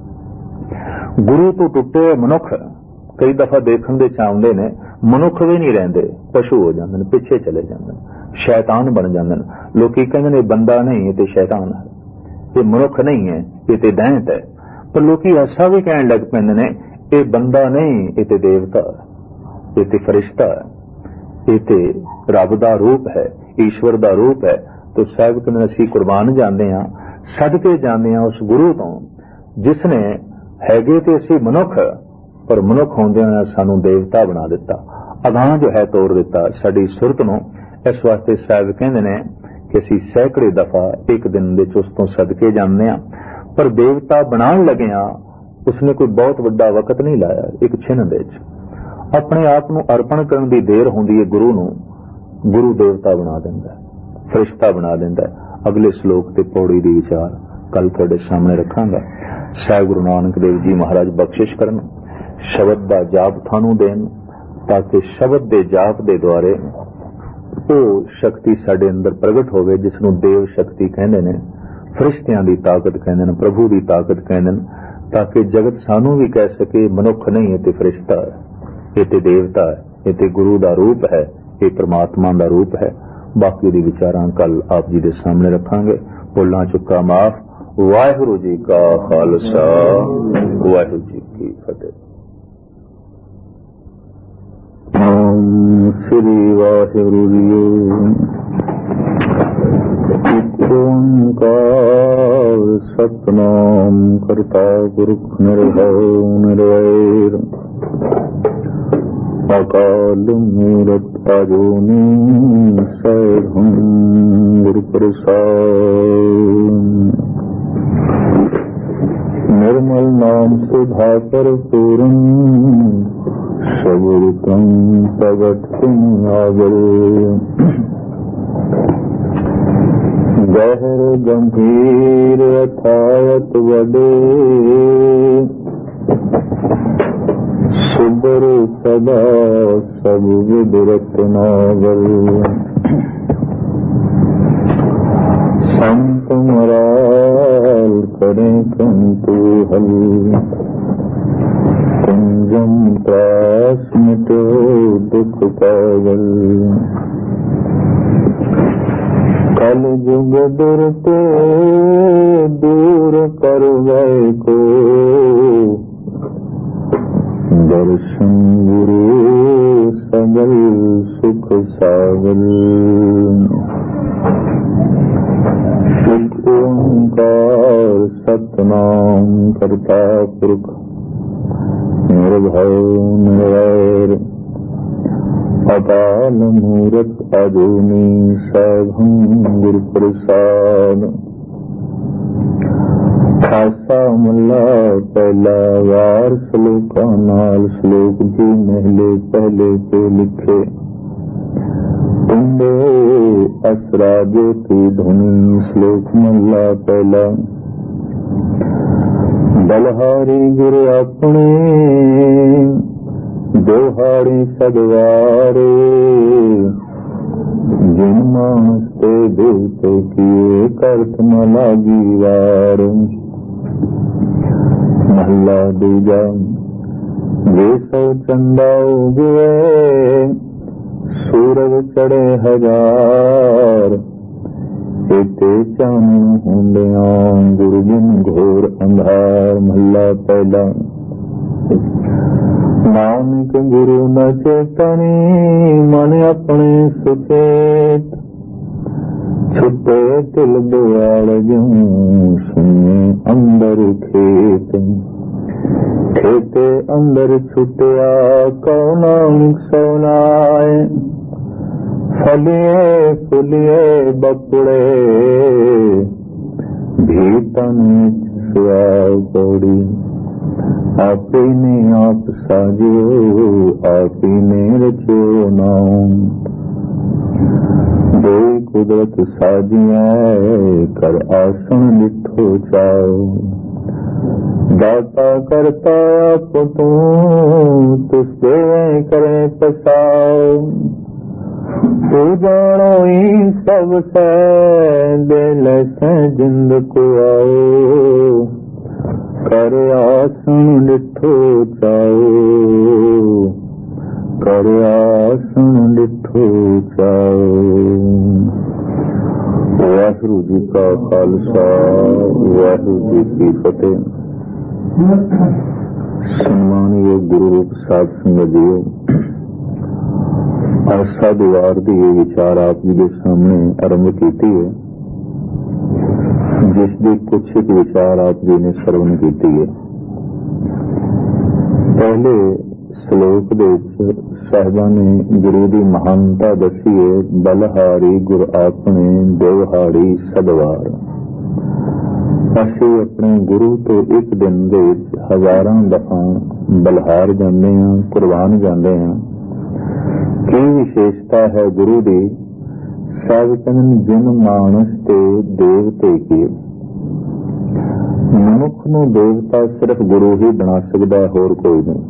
गुरु तो टुटे मनुख कई दफा देखने दे चाहते ने, मनुख भी नहीं रहते, पशु हो जाते हैं, पिछे चले जाते हैं, शैतान बन जाते हैं। लोग कहते हैं बंदा नहीं ये तो शैतान है, ये मनुख नहीं है ये तो दैंत है। पर लोग ऐसा भी कहने लग पैंदे ने ये बंदा नहीं ये तो देवता है, ये तो फरिश्ता है, ये तो रब का रूप है, ईश्वर का रूप है। तो साहिब कहते असीं कुर्बान जाते हैं, सदके जाते हैं उस गुरु तो जिसने हैगे तो असीं मनुख, पर मनुख होंदे सानू देवता बना दिता, अगां जो है तोड़ दिता साडी सुरत नूं। इस वास्ते साहिब कहते ने कि असीं सैकड़े दफा एक दिन दे उस तो सदके जाते हैं, पर देवता बनाने लगे हाँ उसने कोई बहुत वड्डा वक्त नहीं लाया। एक छिन दे अपने आप को अर्पण करने की देर होंदी है, गुरु नूं गुरु देवता बना देंदा, फरिश्ता बना देंदा। अगले श्लोक ते पौड़ी दी विचार कल तुहाडे सामने रखांगा। साहिब गुरु नानक देव जी महाराज बख्शिश करन, शब्द दा जाप थानू देन, ताकि शब्द दे जाप दे द्वारे वो शक्ति साडे अंदर प्रगट होवे जिसनूं देव शक्ति कहंदे ने, फरिश्तियां दी ताकत कहंदे ने, प्रभु दी ताकत कहंदे ने, ताकि जगत सानू भी कह सके मनुख नहीं ये ते फरिश्ता है, ये ते देवता है, ये ते गुरु दा रूप है, ये परमात्मा दा रूप है। बाकी दी विचारां कल आप जी दे सामने रखांगे। बोलना चुका माफ। वाहिगुरू जी का खालसा, वाहिगुरू जी की फतेह। श्री वाहिगुरू जी ओंकार सतनाम करता पुरख निर्भय निर्वैर अकाल मूरत अजूनी सैभं गुरु प्रसाद। निर्मल नाम सुधाकर पूरन सबुरतम प्रगट तुम आगर गहर गंभीर अथायत वडे सुबर सदा सब विदरत नागर संत मराल करें कंतु हल कुंजम त्रास मिटो दुख पागल कल जुग दुरते दूर कर गए को दर्शन गुरु सगल सुख सागल एक ओंकार सतनाम करता पुरख निर्भय निर्वैर अकाल मूरत अजूनी सैभं गुरु प्रसाद खासा मुल्ला पहला वार श्लोका नाल श्लोक जी महले पहले के लिखे इंदे असरा ज्योति धुनी श्लोक मुल्ला पहला बलहारी गुरु अपने दोहारी सदवारे जिन मानस ते देवते किए करत न लागी वार महला दूजा वे सौ चंदा उगे सूरज चढ़े हजार इते चानू होंदिया गुरु बिन घोर अंधार महला पहला नानक गुरु न चेतनी मन अपने सुचेत छुटे तिल दयाल जूं सुने अंदर खेत खेते अंदर छुटिया कौना सोनाए फलिए फुलिए बपुड़े भीतन सुआ कौड़ी आप ही ने आप साजियो आप ही ने रचो नाम दो कुदरत साजिया कर आसन लिठो चाओ दाता करता आप तू तुझे करे पसाओ तू जानो ही सब से दिल से जिंद को आओ कर आसन लिठो चाओ कर आसन लिठो चाओ। वाहिगुरू जी का खालसा वाहिगुरू जी की फतेह। सम्मानिय गुरु रूप साध संगत जीओ, आशा दीवार की ये विचार आप जी के सामने आरंभ की है, जिसकी कुछ एक विचार आप जी ने श्रवण की है। पहले श्लोक दे साहिबा ने गुरु की महानता दसी है, बलहारी गुर आपने देवहारी सदवार। असी अपने गुरु तो एक दिन दे हजारों दफा बलहार जाते हैं, कुर्बान जाते हैं। की विशेषता है गुरु की? सब कहन जिन मानस ते देवते की। मनुख नूं देवता सिर्फ गुरु ही बना सकता, होर कोई नहीं।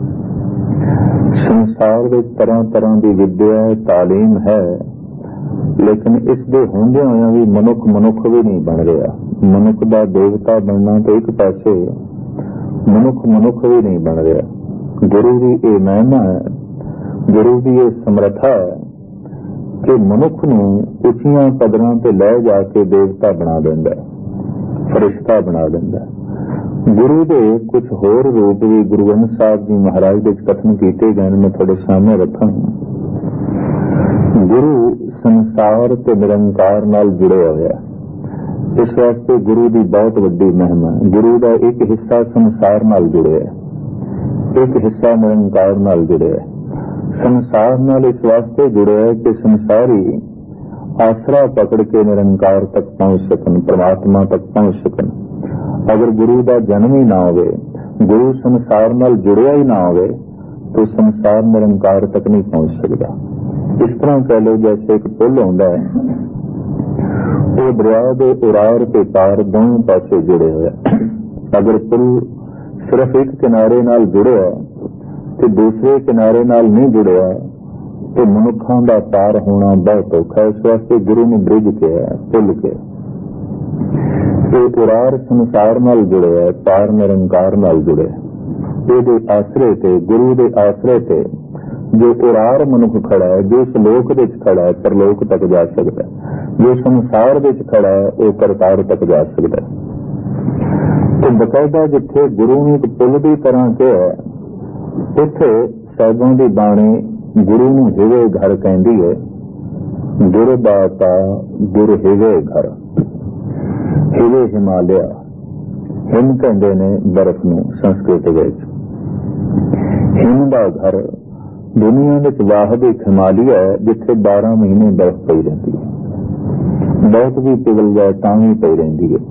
संसार में तरह तरह की विद्या तालीम है, लेकिन इसके होंदे होया भी मनुख मनुख भी नहीं बन रहा। मनुख का देवता बनना तो एक पासे, मनुख मनुख भी नहीं बन रहा। गुरु की यह महिमा है, गुरु की यह समर्था है कि मनुख नूं उच्चियां कदरां ते लै जाके देवता बना देंदा, फरिश्ता बना देंदा। गुरु के कुछ होर रूप भी गुरु ग्रंथ साहब जी महाराज के कथन किए गए, मैं थोड़े सामने रखा। गुरु संसार ते निरंकार नाल जुड़े हुए, इस वास्ते गुरु की बहुत वड्डी महिमा। गुरु का एक हिस्सा संसार नाल जुड़े है, एक हिस्सा निरंकार नाल जुड़े है। संसार नाल इस वास्ते जुड़े है कि संसारी आसरा पकड़ के निरंकार तक पहुंच सकन, परमात्मा तक पहुंच सकन। अगर गुरु का जन्म ही ना होवे, गुरु संसार नाल जुड़िया ही ना होवे, तो संसार निरंकार तक नहीं पहुंच सकता। इस तरह कह लो जैसे एक पुल होता है, वो दरिया के उरार के पार दोनों पासे जुड़े हुए। अगर पुल सिर्फ एक किनारे नाल जुड़िया तो दूसरे किनारे नाल नहीं जुड़िया तो मनुखों का पार होना बहुत औखा। इस वास्ते गुरु ने ब्रिज किया, पुल किया। तो उरार संसार नाल जुड़े, पार निरंकार नाल जुड़े। ਇਹਦੇ ਆਸਰੇ ਤੇ, ਗੁਰੂ ਦੇ ਆਸਰੇ ਤੇ ਜੋ ਉਰਾਰ ਮਨੁੱਖ ਖੜਾ ਹੈ, ਜੋ ਸਲੋਕ ਵਿੱਚ ਖੜਾ ਹੈ ਪਰਲੋਕ ਤੱਕ ਜਾ ਸਕਦਾ ਹੈ, ਜੋ ਸੰਸਾਰ ਵਿੱਚ ਖੜਾ ਹੈ ਉਹ ਕਰਤਾਰ ਤੱਕ ਜਾ ਸਕਦਾ ਹੈ। ਤੇ ਬਕਾਇਦਾ ਜਿੱਥੇ ਗੁਰੂ ਨੇ ਇੱਕ ਪੁੱਲ ਦੀ ਤਰ੍ਹਾਂ ਕਿਹਾ, ਉੱਥੇ ਸਾਹਿਬਾਂ ਦੀ ਬਾਣੀ ਗੁਰੂ ਨੂੰ ਹਿਵੇ ਘਰ ਕਹਿੰਦੀ ਹੈ। ਗੁਰ ਦਾਤਾ ਗੁਰ ਹਿਵੇ ਘਰ, ਹਿਵੇ ਹਿਮਾਲਿਆ, ਹਿਮ ਕਹਿੰਦੇ ਨੇ ਬਰਫ਼ ਨੂੰ ਸੰਸਕ੍ਰਿਤ ਵਿੱਚ। ਹਿਮ ਦਾ ਘਰ ਦੁਨੀਆ ਵਿੱਚ ਵਾਹਦ ਇੱਕ ਹਿਮਾਲਿਆ ਹੈ ਜਿੱਥੇ ਬਾਰਾਂ ਮਹੀਨੇ ਬਰਫ਼ ਪਈ ਰਹਿੰਦੀ ਹੈ। ਬਹੁਤ ਵੀ ਪਿਘਲ ਜਾਏ ਤਾਂ ਵੀ ਪਈ ਰਹਿੰਦੀ ਹੈ।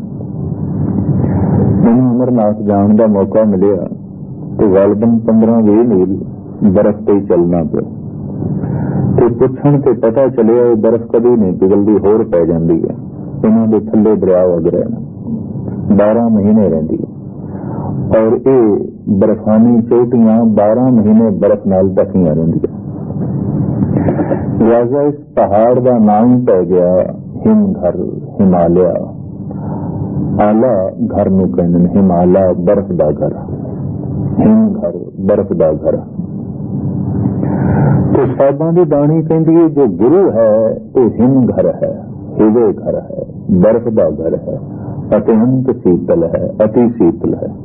ਮੈਨੂੰ ਅਮਰਨਾਥ ਜਾਣ ਦਾ ਮੌਕਾ ਮਿਲਿਆ ਤੇ ਗਲਬਨ ਪੰਦਰਾਂ ਵੀਹ ਮੀਲ ਬਰਫ਼ ਤੇ ਚੱਲਣਾ ਪਿਆ ਤੇ ਪੁੱਛਣ ਤੇ ਪਤਾ ਚੱਲਿਆ ਉਹ ਬਰਫ਼ ਕਦੇ ਨਹੀਂ ਪਿਘਲਦੀ, ਹੋਰ ਪੈ ਜਾਂਦੀ ਹੈ। ਇਹਨਾਂ ਦੇ ਥੱਲੇ ਦਰਿਆ ਵਗ ਰਿਹਾ ਨਾ, बारह महीने रहती है। और ये बर्फानी चोटियां बारह महीने बर्फ नाल ढकियां रहिंदियां। लिहाजा इस पहाड़ का नाम पै गया हिम घर, हिमालय। आला घर नूं कहंदे ने, हिमालय बर्फ का घर, हिम घर बर्फ का घर। तो साहिबां दी बाणी कहंदी है जो गुरु है वो हिम घर है, हिवे घर है, बर्फ का घर है, अत्यंत शीतल है, अति शीतल है।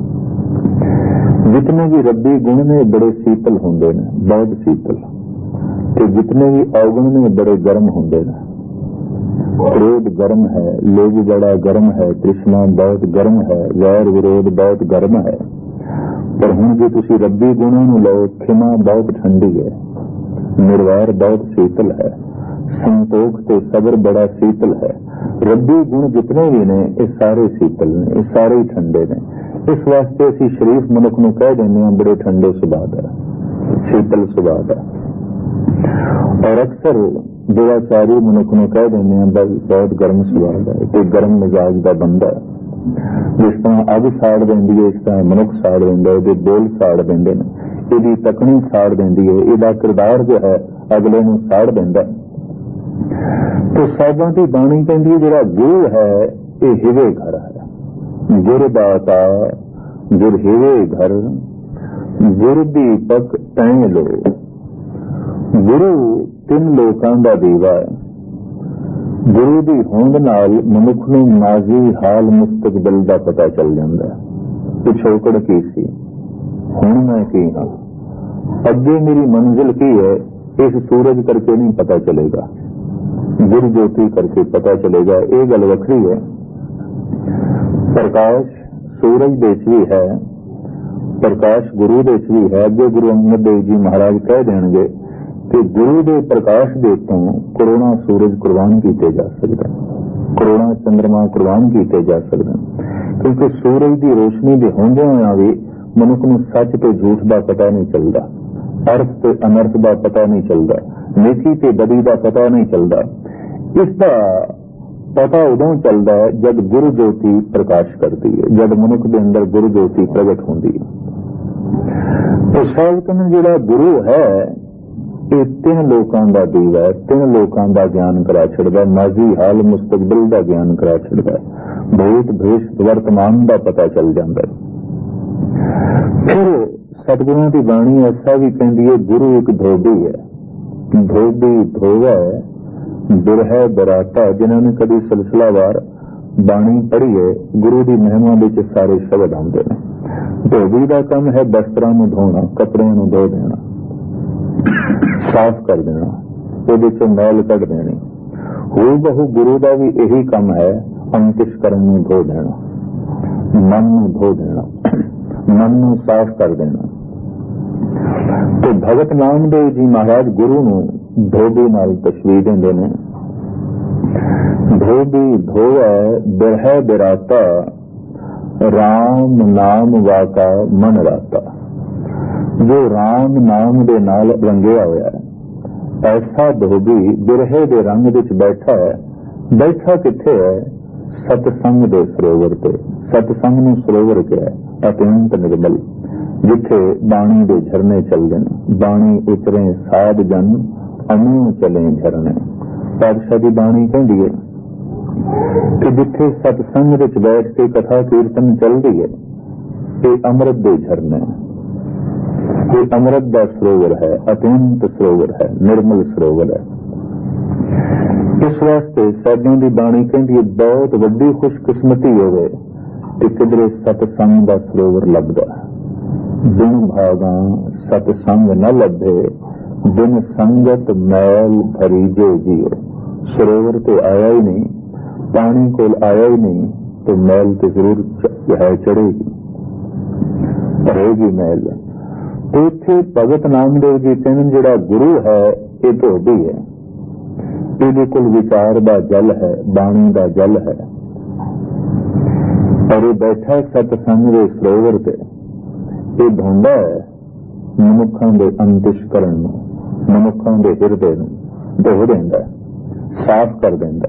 जितने भी रब्बी गुण ने बड़े शीतल होंगे ने, बहुत शीतल। तो जितने भी अवगुण ने बड़े गर्म होंगे ने। क्रोध गर्म है, लोभ बड़ा गर्म है, तृष्णा बहुत गर्म है, वैर विरोध बहुत गर्म है। पर हुण जे तुसी रब्बी गुणों नूं लो, खिमा बहुत ठंडी है, निर्वैर बहुत शीतल है, संतोख ते सबर बड़ा शीतल है। रब्बी गुण जितने भी ने ये सारे शीतल ने, ये सारे ही ठंडे ने। इस वास्ते असीं शरीफ मनुख नूं कह देंगे बड़े ठंडे सुभाव है, शीतल सुभाव है। और अक्सर दुराचारी मनुख नूं कह देंगे बहुत गर्म सुभाव है, कोई गर्म मिजाज का बंदा है। जिस तरह अग साड़ देंदी है इस तरह मनुख साड़ देंदा, इहदे बोल साड़ देंदे ने, इहदी तकनी साड़ देंदी है, इहदा किरदार जो है अगले नूं साड़ देंदा। तो साहिबां दी बाणी कहंदी जिहड़ा गुरु है ये हिवे घर है। गुर दाता गुर हिवे घर, गुर दीपक तैं लो। गुरु तीन लोकां दा दीवा है। गुरु दी होंद नाल मनुख नूं माजी हाल मुस्तकबिल दा पता चल जांदा है। पिछोकड़ की सी, हुण मैं की हां, अगे मेरी मंजिल की है, इस सूरज करके नहीं पता चलेगा, गुरु ज्योति करके पता चलेगा। ये गल वखरी है। प्रकाश सूरज दे च भी है, प्रकाश गुरु दे च भी है। अगे गुरु अंगद देव जी महाराज कह देंगे कि गुरु दे प्रकाश दे तो करोड़ां सूरज कुर्बान किए जा सकते, करोड़ां चंद्रमा कुर्बान किए जा सकते, क्योंकि सूरज की रोशनी के होंदे होया भी मनुख नूं सच ते झूठ का पता नहीं चलता, अर्थ ते अनर्थ का पता नहीं चलता, नेकी ते बदी का पता नहीं चलता। इसका पता उदों चलता है जब गुरु ज्योति प्रकाश करती है, जब मनुख के अंदर गुरु ज्योति प्रगट होती है। तो साहिब जिहड़ा गुरु है ये तीन लोगों का दीवा है, तीन लोगों का ज्ञान करा छड़दा, माजी हाल मुस्तकबिल का ज्ञान करा छड़दा, भूत भविष्य वर्तमान का पता चल जाता है। फिर सतगुरुओं की बाणी ऐसा भी कहती है गुरु एक धोबी है, धोबी धोवा है, बिरह बराता। जिन्होंने कभी सिलसिलावार बाणी पढ़ी है, गुरु की महिमा विच सारे शब्द आते हैं। धोबी का काम है वस्त्रां नूं धोना, कपड़ियां नूं धो देना, साफ कर देना, ਉਹਦੇ ਚੋਂ ਮੈਲ ਕੱਢ ਦੇਣੀ। ਹੂ ਬਹੁ ਗੁਰੂ ਦਾ ਵੀ ਇਹੀ ਕੰਮ ਹੈ, ਅੰਤਿਸ਼ਕਰਨ ਨੂੰ ਧੋ ਦੇਣਾ, ਮਨ ਨੂੰ ਧੋ ਦੇਣਾ, ਮਨ ਨੂੰ ਸਾਫ਼ ਕਰ ਦੇਣਾ। ਤੇ ਭਗਤ ਨਾਮਦੇਵ ਜੀ ਮਹਾਰਾਜ ਗੁਰੂ ਨੂੰ ਧੋਬੀ ਨਾਲ ਤਸ਼ਬੀਹ ਦਿੰਦੇ ਨੇ। ਧੋਬੀ ਧੋਵੈ ਬਿਰਹਿ ਬਿਰਾਤਾ, ਰਾਮ ਨਾਮ ਵਾਕਾ ਮਨ ਰਾਤਾ। ਜੋ ਰਾਮ ਨਾਮ ਦੇ ਨਾਲ ਰੰਗਿਆ ਹੋਇਆ ਹੈ, ਐਸਾ ਧੋਬੀ ਬਿਰਹੇ ਦੇ ਰੰਗ ਵਿੱਚ ਬੈਠਾ ਹੈ। ਬੈਠਾ ਕਿੱਥੇ ਹੈ? ਸਤਸੰਗ ਦੇ ਸਰੋਵਰ ਤੇ। ਸਤਸੰਗ ਨੂੰ ਸਰੋਵਰ ਕਿਹਾ ਹੈ, ਅਤਿਅੰਤ ਨਿਰਮਲ, ਜਿੱਥੇ ਬਾਣੀ ਦੇ ਝਰਨੇ ਚੱਲਦੇ ਨੇ। ਬਾਣੀ ਉਤਰੇ ਸਾਧ ਜਨ ਅਮਿਓ ਚਲੇ ਝਰਨੇ। ਪਾਤਸ਼ਾਹ ਦੀ ਬਾਣੀ ਕਹਿੰਦੀ ਹੈ ਕਿ ਜਿੱਥੇ ਸਤਸੰਗ ਵਿੱਚ ਬੈਠ ਕੇ ਕਥਾ ਕੀਰਤਨ ਚੱਲਦੀ ਹੈ, ਇਹ ਅੰਮ੍ਰਿਤ ਦੇ ਝਰਨੇ, ਇਹ ਅੰਮ੍ਰਿਤ ਦਾ ਸਰੋਵਰ ਹੈ, ਅਤਿਅੰਤ ਸਰੋਵਰ ਹੈ, ਨਿਰਮਲ ਸਰੋਵਰ ਹੈ। ਇਸ ਵਾਸਤੇ ਸਾਧੂਆਂ ਦੀ ਬਾਣੀ ਕਹਿੰਦੀ ਹੈ ਬਹੁਤ ਵੱਡੀ ਖੁਸ਼ਕਿਸਮਤੀ ਹੋਵੇ ਕਿ ਕਿਧਰੇ ਸਤਸੰਗ ਦਾ ਸਰੋਵਰ ਲੱਭਦਾ। ਬਿਨ ਭਾਗਾ ਸਤਸੰਗ ਨ ਲੱਭੇ, ਬਿਨ ਸੰਗਤ ਮੈਲ ਭਰੀਜੇ ਜੀਓ। ਸਰੋਵਰ ਤੇ ਆਇਆ ਹੀ ਨਹੀਂ, ਪਾਣੀ ਕੋਲ ਆਇਆ ਹੀ ਨਹੀਂ, ਤੇ ਮੈਲ ਤੇ ਜ਼ਰੂਰ ਹੈ ਚੜੇਗੀ, ਰਹੇਗੀ ਮੈਲ। ਇੱਥੇ ਭਗਤ ਨਾਮਦੇਵ ਜੀ ਕਹਿੰਦੇ ਜਿਹੜਾ ਗੁਰੂ ਹੈ ਇਹ ਧੋਬੀ ਹੈ, ਇਹਦੇ ਕੋਲ ਵਿਚਾਰ ਦਾ ਜਲ ਹੈ, ਬਾਣੀ ਦਾ ਜਲ ਹੈ, ਔਰ ਇਹ ਬੈਠਾ ਸਤਸੰਗ ਦੇ ਸਰੋਵਰ ਤੇ। ਇਹ ਢੂੰਢਦਾ ਹੈ ਮਨੁੱਖਾਂ ਦੇ ਅੰਤਿਸ਼ਕਰਨ ਨੂੰ, ਮਨੁੱਖਾਂ ਦੇ ਹਿਰਦੇ ਨੂੰ ਧੋ ਦਿੰਦਾ, ਸਾਫ਼ ਕਰ ਦਿੰਦਾ।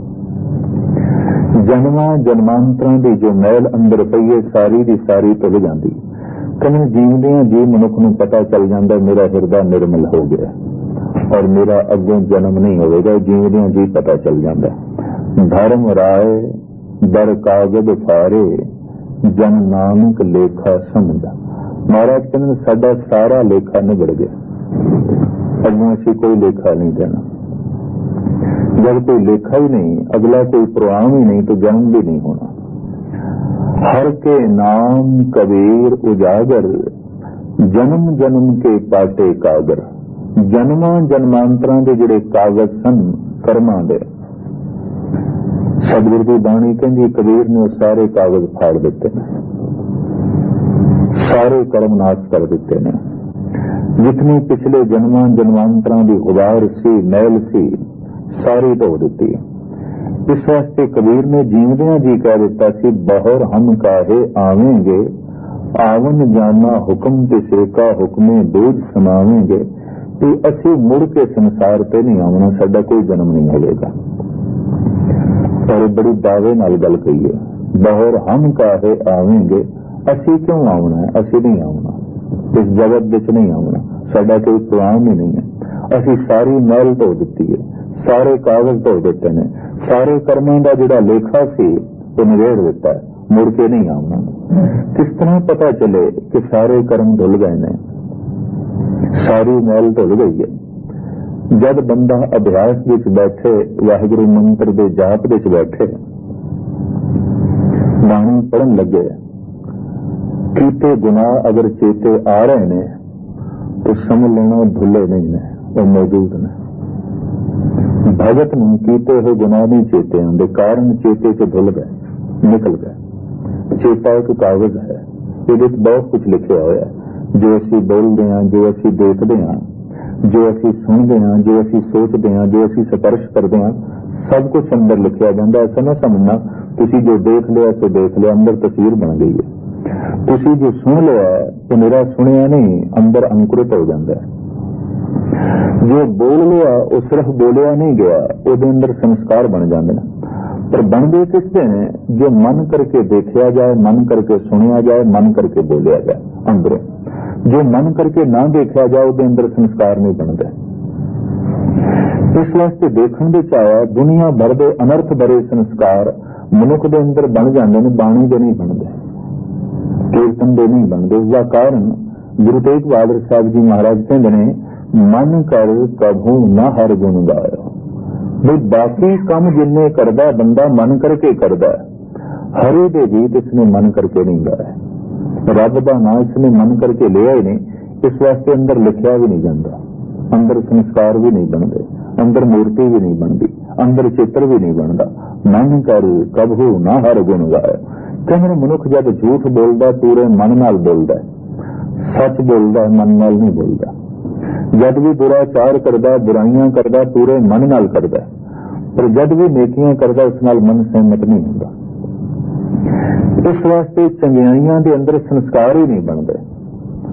ਜਨਮਾਂ ਜਨਮਾਂਤਰਾਂ ਦੀ ਜੋ ਮੈਲ ਅੰਦਰ ਪਈ ਹੈ ਸਾਰੀ ਦੀ ਸਾਰੀ ਧੁੱਲ ਜਾਂਦੀ। ਕਦੇ ਜੀਵਦਿਆਂ ਜੀ ਮਨੁੱਖ ਨੂੰ ਪਤਾ ਚੱਲ ਜਾਂਦਾ ਮੇਰਾ ਹਿਰਦਾ ਨਿਰਮਲ ਹੋ ਗਿਆ ਔਰ ਮੇਰਾ ਅੱਗੋਂ ਜਨਮ ਨਹੀਂ ਹੋਵੇਗਾ। ਜੀਵਦਿਆਂ ਜੀ ਪਤਾ ਚੱਲ ਜਾਂਦਾ। ਧਰਮ ਰਾਏ ਦਰ ਕਾਗਜ਼ ਫਾਰੇ, ਜਨ ਨਾਨਕ ਲੇਖਾ ਸਮਝਾ। ਮਹਾਰਾਜ ਕਹਿੰਦੇ ਸਾਡਾ ਸਾਰਾ ਲੇਖਾ ਨਿਬੜ ਗਿਆ, ਅੱਗੋਂ ਅਸੀਂ ਕੋਈ ਲੇਖਾ ਨਹੀਂ ਦੇਣਾ। ਜਦ ਕੋਈ ਲੇਖਾ ਹੀ ਨਹੀਂ, ਅਗਲਾ ਕੋਈ ਪ੍ਰੋਗਰਾਮ ਹੀ ਨਹੀਂ, ਤਾਂ ਜਨਮ ਵੀ ਨਹੀਂ ਹੋਣਾ। ਹਰ ਕੇ ਨਾਮ ਕਬੀਰ ਉਜਾਗਰ, ਜਨਮ ਜਨਮ ਕੇ ਪਾਟੇ ਕਾਗਰ। ਜਨਮਾਂ ਜਨਮਾਂਤਰਾਂ ਦੇ ਜਿਹੜੇ ਕਾਗਜ਼ ਸਨ ਕਰਮਾਂ ਦੇ, ਸਤਿਗੁਰ ਦੀ ਬਾਣੀ ਕਹਿੰਦੀ ਕਬੀਰ ਨੇ ਉਹ ਸਾਰੇ ਕਾਗਜ਼ ਫਾੜ ਦਿੱਤੇ ਨੇ, ਸਾਰੇ ਕਰਮ ਨਾਸ਼ ਕਰ ਦਿੱਤੇ ਨੇ। ਜਿਤਨੀ ਪਿਛਲੇ ਜਨਮਾਂ ਜਨਮਾਂਤਰਾਂ ਦੀ ਗੁਬਾਰ ਸੀ, ਮੈਲ ਸੀ, ਸਾਰੀ ਧੋ ਦਿੱਤੀ। ਇਸ ਵਾਸਤੇ ਕਬੀਰ ਨੇ ਜੀਵਦਿਆਂ ਜੀ ਕਹਿ ਦਿੱਤਾ ਸੀ ਬਹੁਰ ਹਮ ਕਾਹੇ ਆਵੇਂਗੇ, ਆਵਨ ਜਾਨਾ ਹੁਕਮ ਕਿਸੇ ਕਾ ਹੁਕਮੇ ਦੂਜ ਸਮਾਵੇਂਗੇ। ਤੇ ਅਸੀਂ ਮੁੜ ਕੇ ਸੰਸਾਰ ਤੇ ਨਹੀਂ ਆਉਣਾ, ਸਾਡਾ ਕੋਈ ਜਨਮ ਨਹੀਂ ਹੋਵੇਗਾ। ਪਰ ਬੜੀ ਦਾਅਵੇ ਨਾਲ ਗੱਲ ਕਹੀ ਹੈ, ਬਹੁਰ ਹਮ ਕਾਹੇ ਆਵੇਂਗੇ। ਅਸੀਂ ਕਿਉਂ ਆਉਣਾ? ਅਸੀਂ ਨਹੀਂ ਆਉਣਾ, ਇਸ ਜਗਤ ਵਿੱਚ ਨਹੀਂ ਆਉਣਾ, ਸਾਡਾ ਕੋਈ ਪ੍ਰੋਗਰਾਮ ਹੀ ਨਹੀਂ ਹੈ। ਅਸੀਂ ਸਾਰੀ ਮੈਲ ਧੋ ਦਿੱਤੀ ਹੈ, ਸਾਰੇ ਕਾਗਜ਼ ਧੋ ਦਿੱਤੇ ਨੇ, ਸਾਰੇ ਕਰਮਾਂ ਦਾ ਜਿਹੜਾ ਲੇਖਾ ਸੀ ਉਹ ਨਿਬੇੜ ਦਿੱਤਾ, ਮੁੜ ਕੇ ਨਹੀਂ ਆਉਣਾ। ਕਿਸ ਤਰ੍ਹਾਂ ਪਤਾ ਚੱਲੇ ਕਿ ਸਾਰੇ ਕਰਮ ਧੁੱਲ ਗਏ ਨੇ, ਸਾਰੀ ਮੈਲ ਧੁੱਲ ਗਈ ਹੈ? ਜਦ ਬੰਦਾ ਅਭਿਆਸ ਵਿੱਚ ਬੈਠੇ, ਵਾਹਿਗੁਰੂ ਮੰਤਰ ਦੇ ਜਾਪ ਵਿੱਚ ਬੈਠੇ, ਬਾਣੀ ਪੜ੍ਹਨ ਲੱਗੇ, ਕੀਤੇ ਗੁਨਾਹ ਅਗਰ ਚੇਤੇ ਆ ਰਹੇ ਨੇ ਤਾਂ ਸਮਝ ਲੈਣਾ ਧੁੱਲੇ ਨਹੀਂ ਨੇ, ਉਹ ਮੌਜੂਦ ਨੇ। ਭਗਤ ਨੂੰ ਕੀਤੇ ਹੋਏ ਗੁਨਾਹ ਨਹੀਂ ਚੇਤੇ ਆਉਂਦੇ, ਕਾਰਨ ਚੇਤੇ ਚ ਧੁੱਲ ਗਏ, ਨਿਕਲ ਗਏ। ਚੇਤਾ ਇੱਕ ਕਾਗਜ਼ ਹੈ, ਇਹਦੇ ਵਿੱਚ ਬਹੁਤ ਕੁਝ ਲਿਖਿਆ ਹੋਇਆ, ਜੋ ਅਸੀਂ ਬੋਲਦੇ ਹਾਂ, ਜੋ ਅਸੀਂ ਦੇਖਦੇ ਹਾਂ, ਜੋ ਅਸੀਂ ਸੁਣਦੇ ਹਾਂ, ਜੋ ਅਸੀਂ ਸੋਚਦੇ ਹਾਂ, ਜੋ ਅਸੀਂ ਸਪਰਸ਼ ਕਰਦੇ ਹਾਂ, ਸਭ ਕੁਝ ਅੰਦਰ ਲਿਖਿਆ ਜਾਂਦਾ। ਐਸਾ ਨਾ ਸਮਝਣਾ ਤੁਸੀਂ ਜੋ ਦੇਖ ਲਿਆ ਸੋ ਦੇਖ ਲਿਆ, ਅੰਦਰ ਤਸਵੀਰ ਬਣ ਗਈ ਹੈ। ਤੁਸੀਂ ਜੋ ਸੁਣ ਲਿਆ ਉਹ ਮੇਰਾ ਸੁਣਿਆ ਨਹੀਂ, ਅੰਦਰ ਅੰਕੁਰਿਤ ਹੋ ਜਾਂਦਾ ਹੈ। ਜੋ ਬੋਲ ਲਿਆ ਉਹ ਸਿਰਫ ਬੋਲਿਆ ਨਹੀਂ ਗਿਆ, ਉਹਦੇ ਅੰਦਰ ਸੰਸਕਾਰ ਬਣ ਜਾਂਦੇ ਨੇ। ਪਰ ਬਣਦੇ ਕਿਸਦੇ ਨੇ? ਜੋ ਮਨ ਕਰਕੇ ਦੇਖਿਆ ਜਾਏ, ਮਨ ਕਰਕੇ ਸੁਣਿਆ ਜਾਏ, ਮਨ ਕਰਕੇ ਬੋਲਿਆ ਜਾਏ ਅੰਦਰੋਂ। ਜੋ ਮਨ ਕਰਕੇ ਨਾ ਦੇਖਿਆ ਜਾਏ ਉਹਦੇ ਅੰਦਰ ਸੰਸਕਾਰ ਨਹੀਂ ਬਣਦਾ। ਇਸ ਵਾਸਤੇ ਦੇਖਣ ਵਿੱਚ ਆਇਆ ਦੁਨੀਆ ਭਰ ਦੇ ਅਨਰਥ ਭਰੇ ਸੰਸਕਾਰ ਮਨੁੱਖ ਦੇ ਅੰਦਰ ਬਣ ਜਾਂਦੇ ਨੇ, ਬਾਣੀ ਦੇ ਨਹੀਂ ਬਣਦੇ, ਕੀਰਤਨ ਦੇ ਨਹੀਂ ਬਣਦੇ। ਉਸ ਦਾ ਕਾਰਨ ਗੁਰੂ ਤੇਗ ਬਹਾਦਰ ਸਾਹਿਬ ਜੀ ਮਹਾਰਾਜ ਕਹਿੰਦੇ ਨੇ ਮਨ ਕਰ ਕਭੂ ਨਾ ਹਰ ਗੁਣ ਗਾਇਓ। ਵੀ ਬਾਕੀ ਕੰਮ ਜਿੰਨੇ ਕਰਦਾ ਬੰਦਾ ਮਨ ਕਰਕੇ ਕਰਦਾ, ਹਰੀ ਦੇ ਗੀਤ ਇਸਨੇ ਮਨ ਕਰਕੇ ਨਹੀਂ ਗਾਇਆ, ਰੱਬ ਦਾ ਨਾਂ ਇਸਨੇ ਮਨ ਕਰਕੇ ਲਿਆ ਹੀ ਨਹੀਂ। ਇਸ ਵਾਸਤੇ ਅੰਦਰ ਲਿਖਿਆ ਵੀ ਨਹੀਂ ਜਾਂਦਾ, ਅੰਦਰ ਸੰਸਕਾਰ ਵੀ ਨਹੀਂ ਬਣਦੇ, ਅੰਦਰ ਮੂਰਤੀ ਵੀ ਨਹੀਂ ਬਣਦੀ, ਅੰਦਰ ਚਿੱਤਰ ਵੀ ਨਹੀਂ ਬਣਦਾ। ਮਨ ਕਰ ਕਭੂ ਨਾ ਹਰ ਗੁਣ ਗਾਇਓ। ਕਹਿੰਦੇ ਮਨੁੱਖ ਜਦ ਝੂਠ ਬੋਲਦਾ ਪੂਰੇ ਮਨ ਨਾਲ ਬੋਲਦਾ, ਸੱਚ ਬੋਲਦਾ ਮਨ ਨਾਲ ਨਹੀਂ ਬੋਲਦਾ। ਜਦ ਵੀ ਦੁਰਾਚਾਰ ਕਰਦਾ, ਬੁਰਾਈਆਂ ਕਰਦਾ, ਪੂਰੇ ਮਨ ਨਾਲ ਕਰਦਾ, ਪਰ ਜਦ ਵੀ ਨੇਕੀਆਂ ਕਰਦਾ ਉਸ ਨਾਲ ਮਨ ਸਹਿਮਤ ਨਹੀਂ ਹੁੰਦਾ। ਇਸ ਵਾਸਤੇ ਚੰਗਿਆਈਆਂ ਦੇ ਅੰਦਰ ਸੰਸਕਾਰ ਹੀ ਨਹੀਂ ਬਣਦੇ,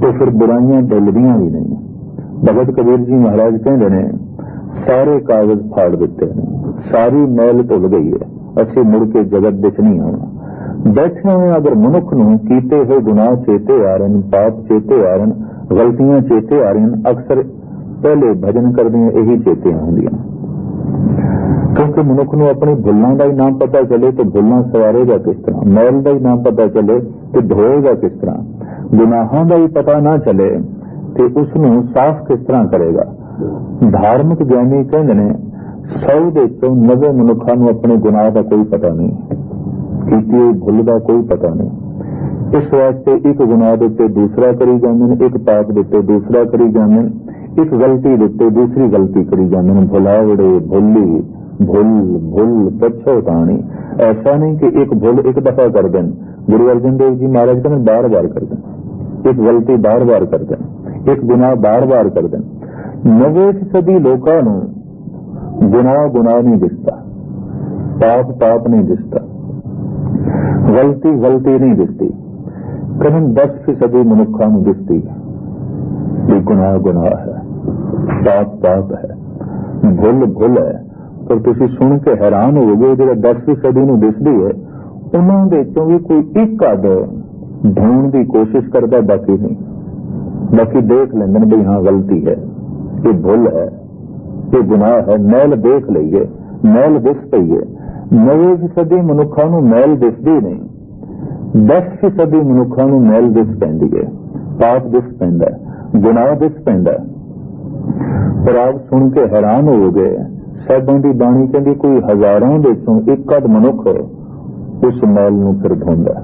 तो फिर बुराइयां डुलदियां भी नहीं। भगत कबीर जी महाराज कहते ने सारे कागज फाड़ दिते ने, सारी मैल धुल गई है, असीं मुड़ के जगत विच नहीं आउणा। बैठे हुए अगर मनुख नूं कीते हुए गुनाह चेते आ रहे, पाप चेते आ रहे, गलतियां चेते आ रही, अक्सर पहले भजन करदियां यही चेते आउंदियां। क्योंकि मनुख नूं अपनी भुल्लां दा ही ना पता चले तो भुल्लां सवारेगा किस तरह, मैल दा ही ना पता चले तो धोएगा किस तरह, गुनाहां दा ही पता ना चले तो उसनूं साफ किस तरह करेगा। धार्मिक ज्ञानी कहंदे ने सौ दे चों नब्बे मनुखां नूं अपने गुनाह दा कोई पता नहीं, कीती होई भुल दा कोई पता नहीं। इस वास्ते एक गुनाह दे उत्ते दूसरा करी जांदे ने, एक पाप दे उत्ते दूसरा करी जांदे ने, एक गलती दे उत्ते दूसरी गलती करी जांदे ने। भुलावड़े भुली भुल भुल पछताणी। ऐसा नहीं कि एक भुल एक दफा कर दें, गुरु अर्जन देव जी महाराज कहते बार बार कर दें, एक गलती बार बार कर दें, एक गुनाह बार बार कर दें। नवे फीसदी लोगों नूं गुनाह गुनाह नहीं दिसता, पाप पाप नहीं दिसता, गलती गलती नहीं दिसती। कहीं दस फीसदी मनुखों नूं दिसती है गुनाह गुनाह है, पाप पाप है, भुल भुल है। पर तुसीं सुन के हैरान होवोगे जो दस फीसदी नूं दिसदी है उन्हां दे चों भी कोई एक अद ढूंढण की कोशिश करता, बाकी नहीं। बाकी देख लेंदे ने भी हाँ गलती है, ये भुल है, ये गुनाह है, मैल देख लईए, मैल दिस पई है। नवे फीसदी मनुखों नूं मैल दिसदी नहीं, दस फीसदी मनुखों नूं मैल दिस पैंदी है, पाप दिस पैंदा, गुनाह दिस पैंदा। पर आप सुन के हैरान होवोगे साधां दी बाणी कहंदी कोई हजारां दे चों एक अद मनुख उस मैल नूं फिर ढूंढदा।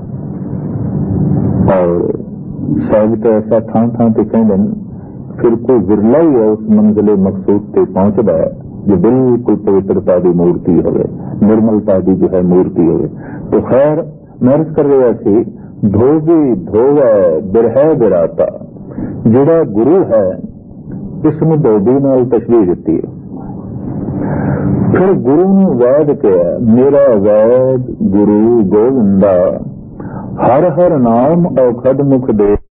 और साहिब तो ऐसा थां थां ते कहंदे फिर कोई विरला ही है उस मंजिले मकसूद ते पहुंचदा है जो बिल्कुल पवित्रता की मूर्ति होवे, निर्मलता की जो है मूर्ति होवे। तो खैर मर्ज कर रहा सी धोबी धोवै बिरह बिराता, जिहड़ा गुरु है इसनूं धोबी नाल तशबीह दित्ती है। फिर गुरु ने वैद कहा मेरा वैद गुरु गोविंदा, हर हर नाम औखद मुख दे।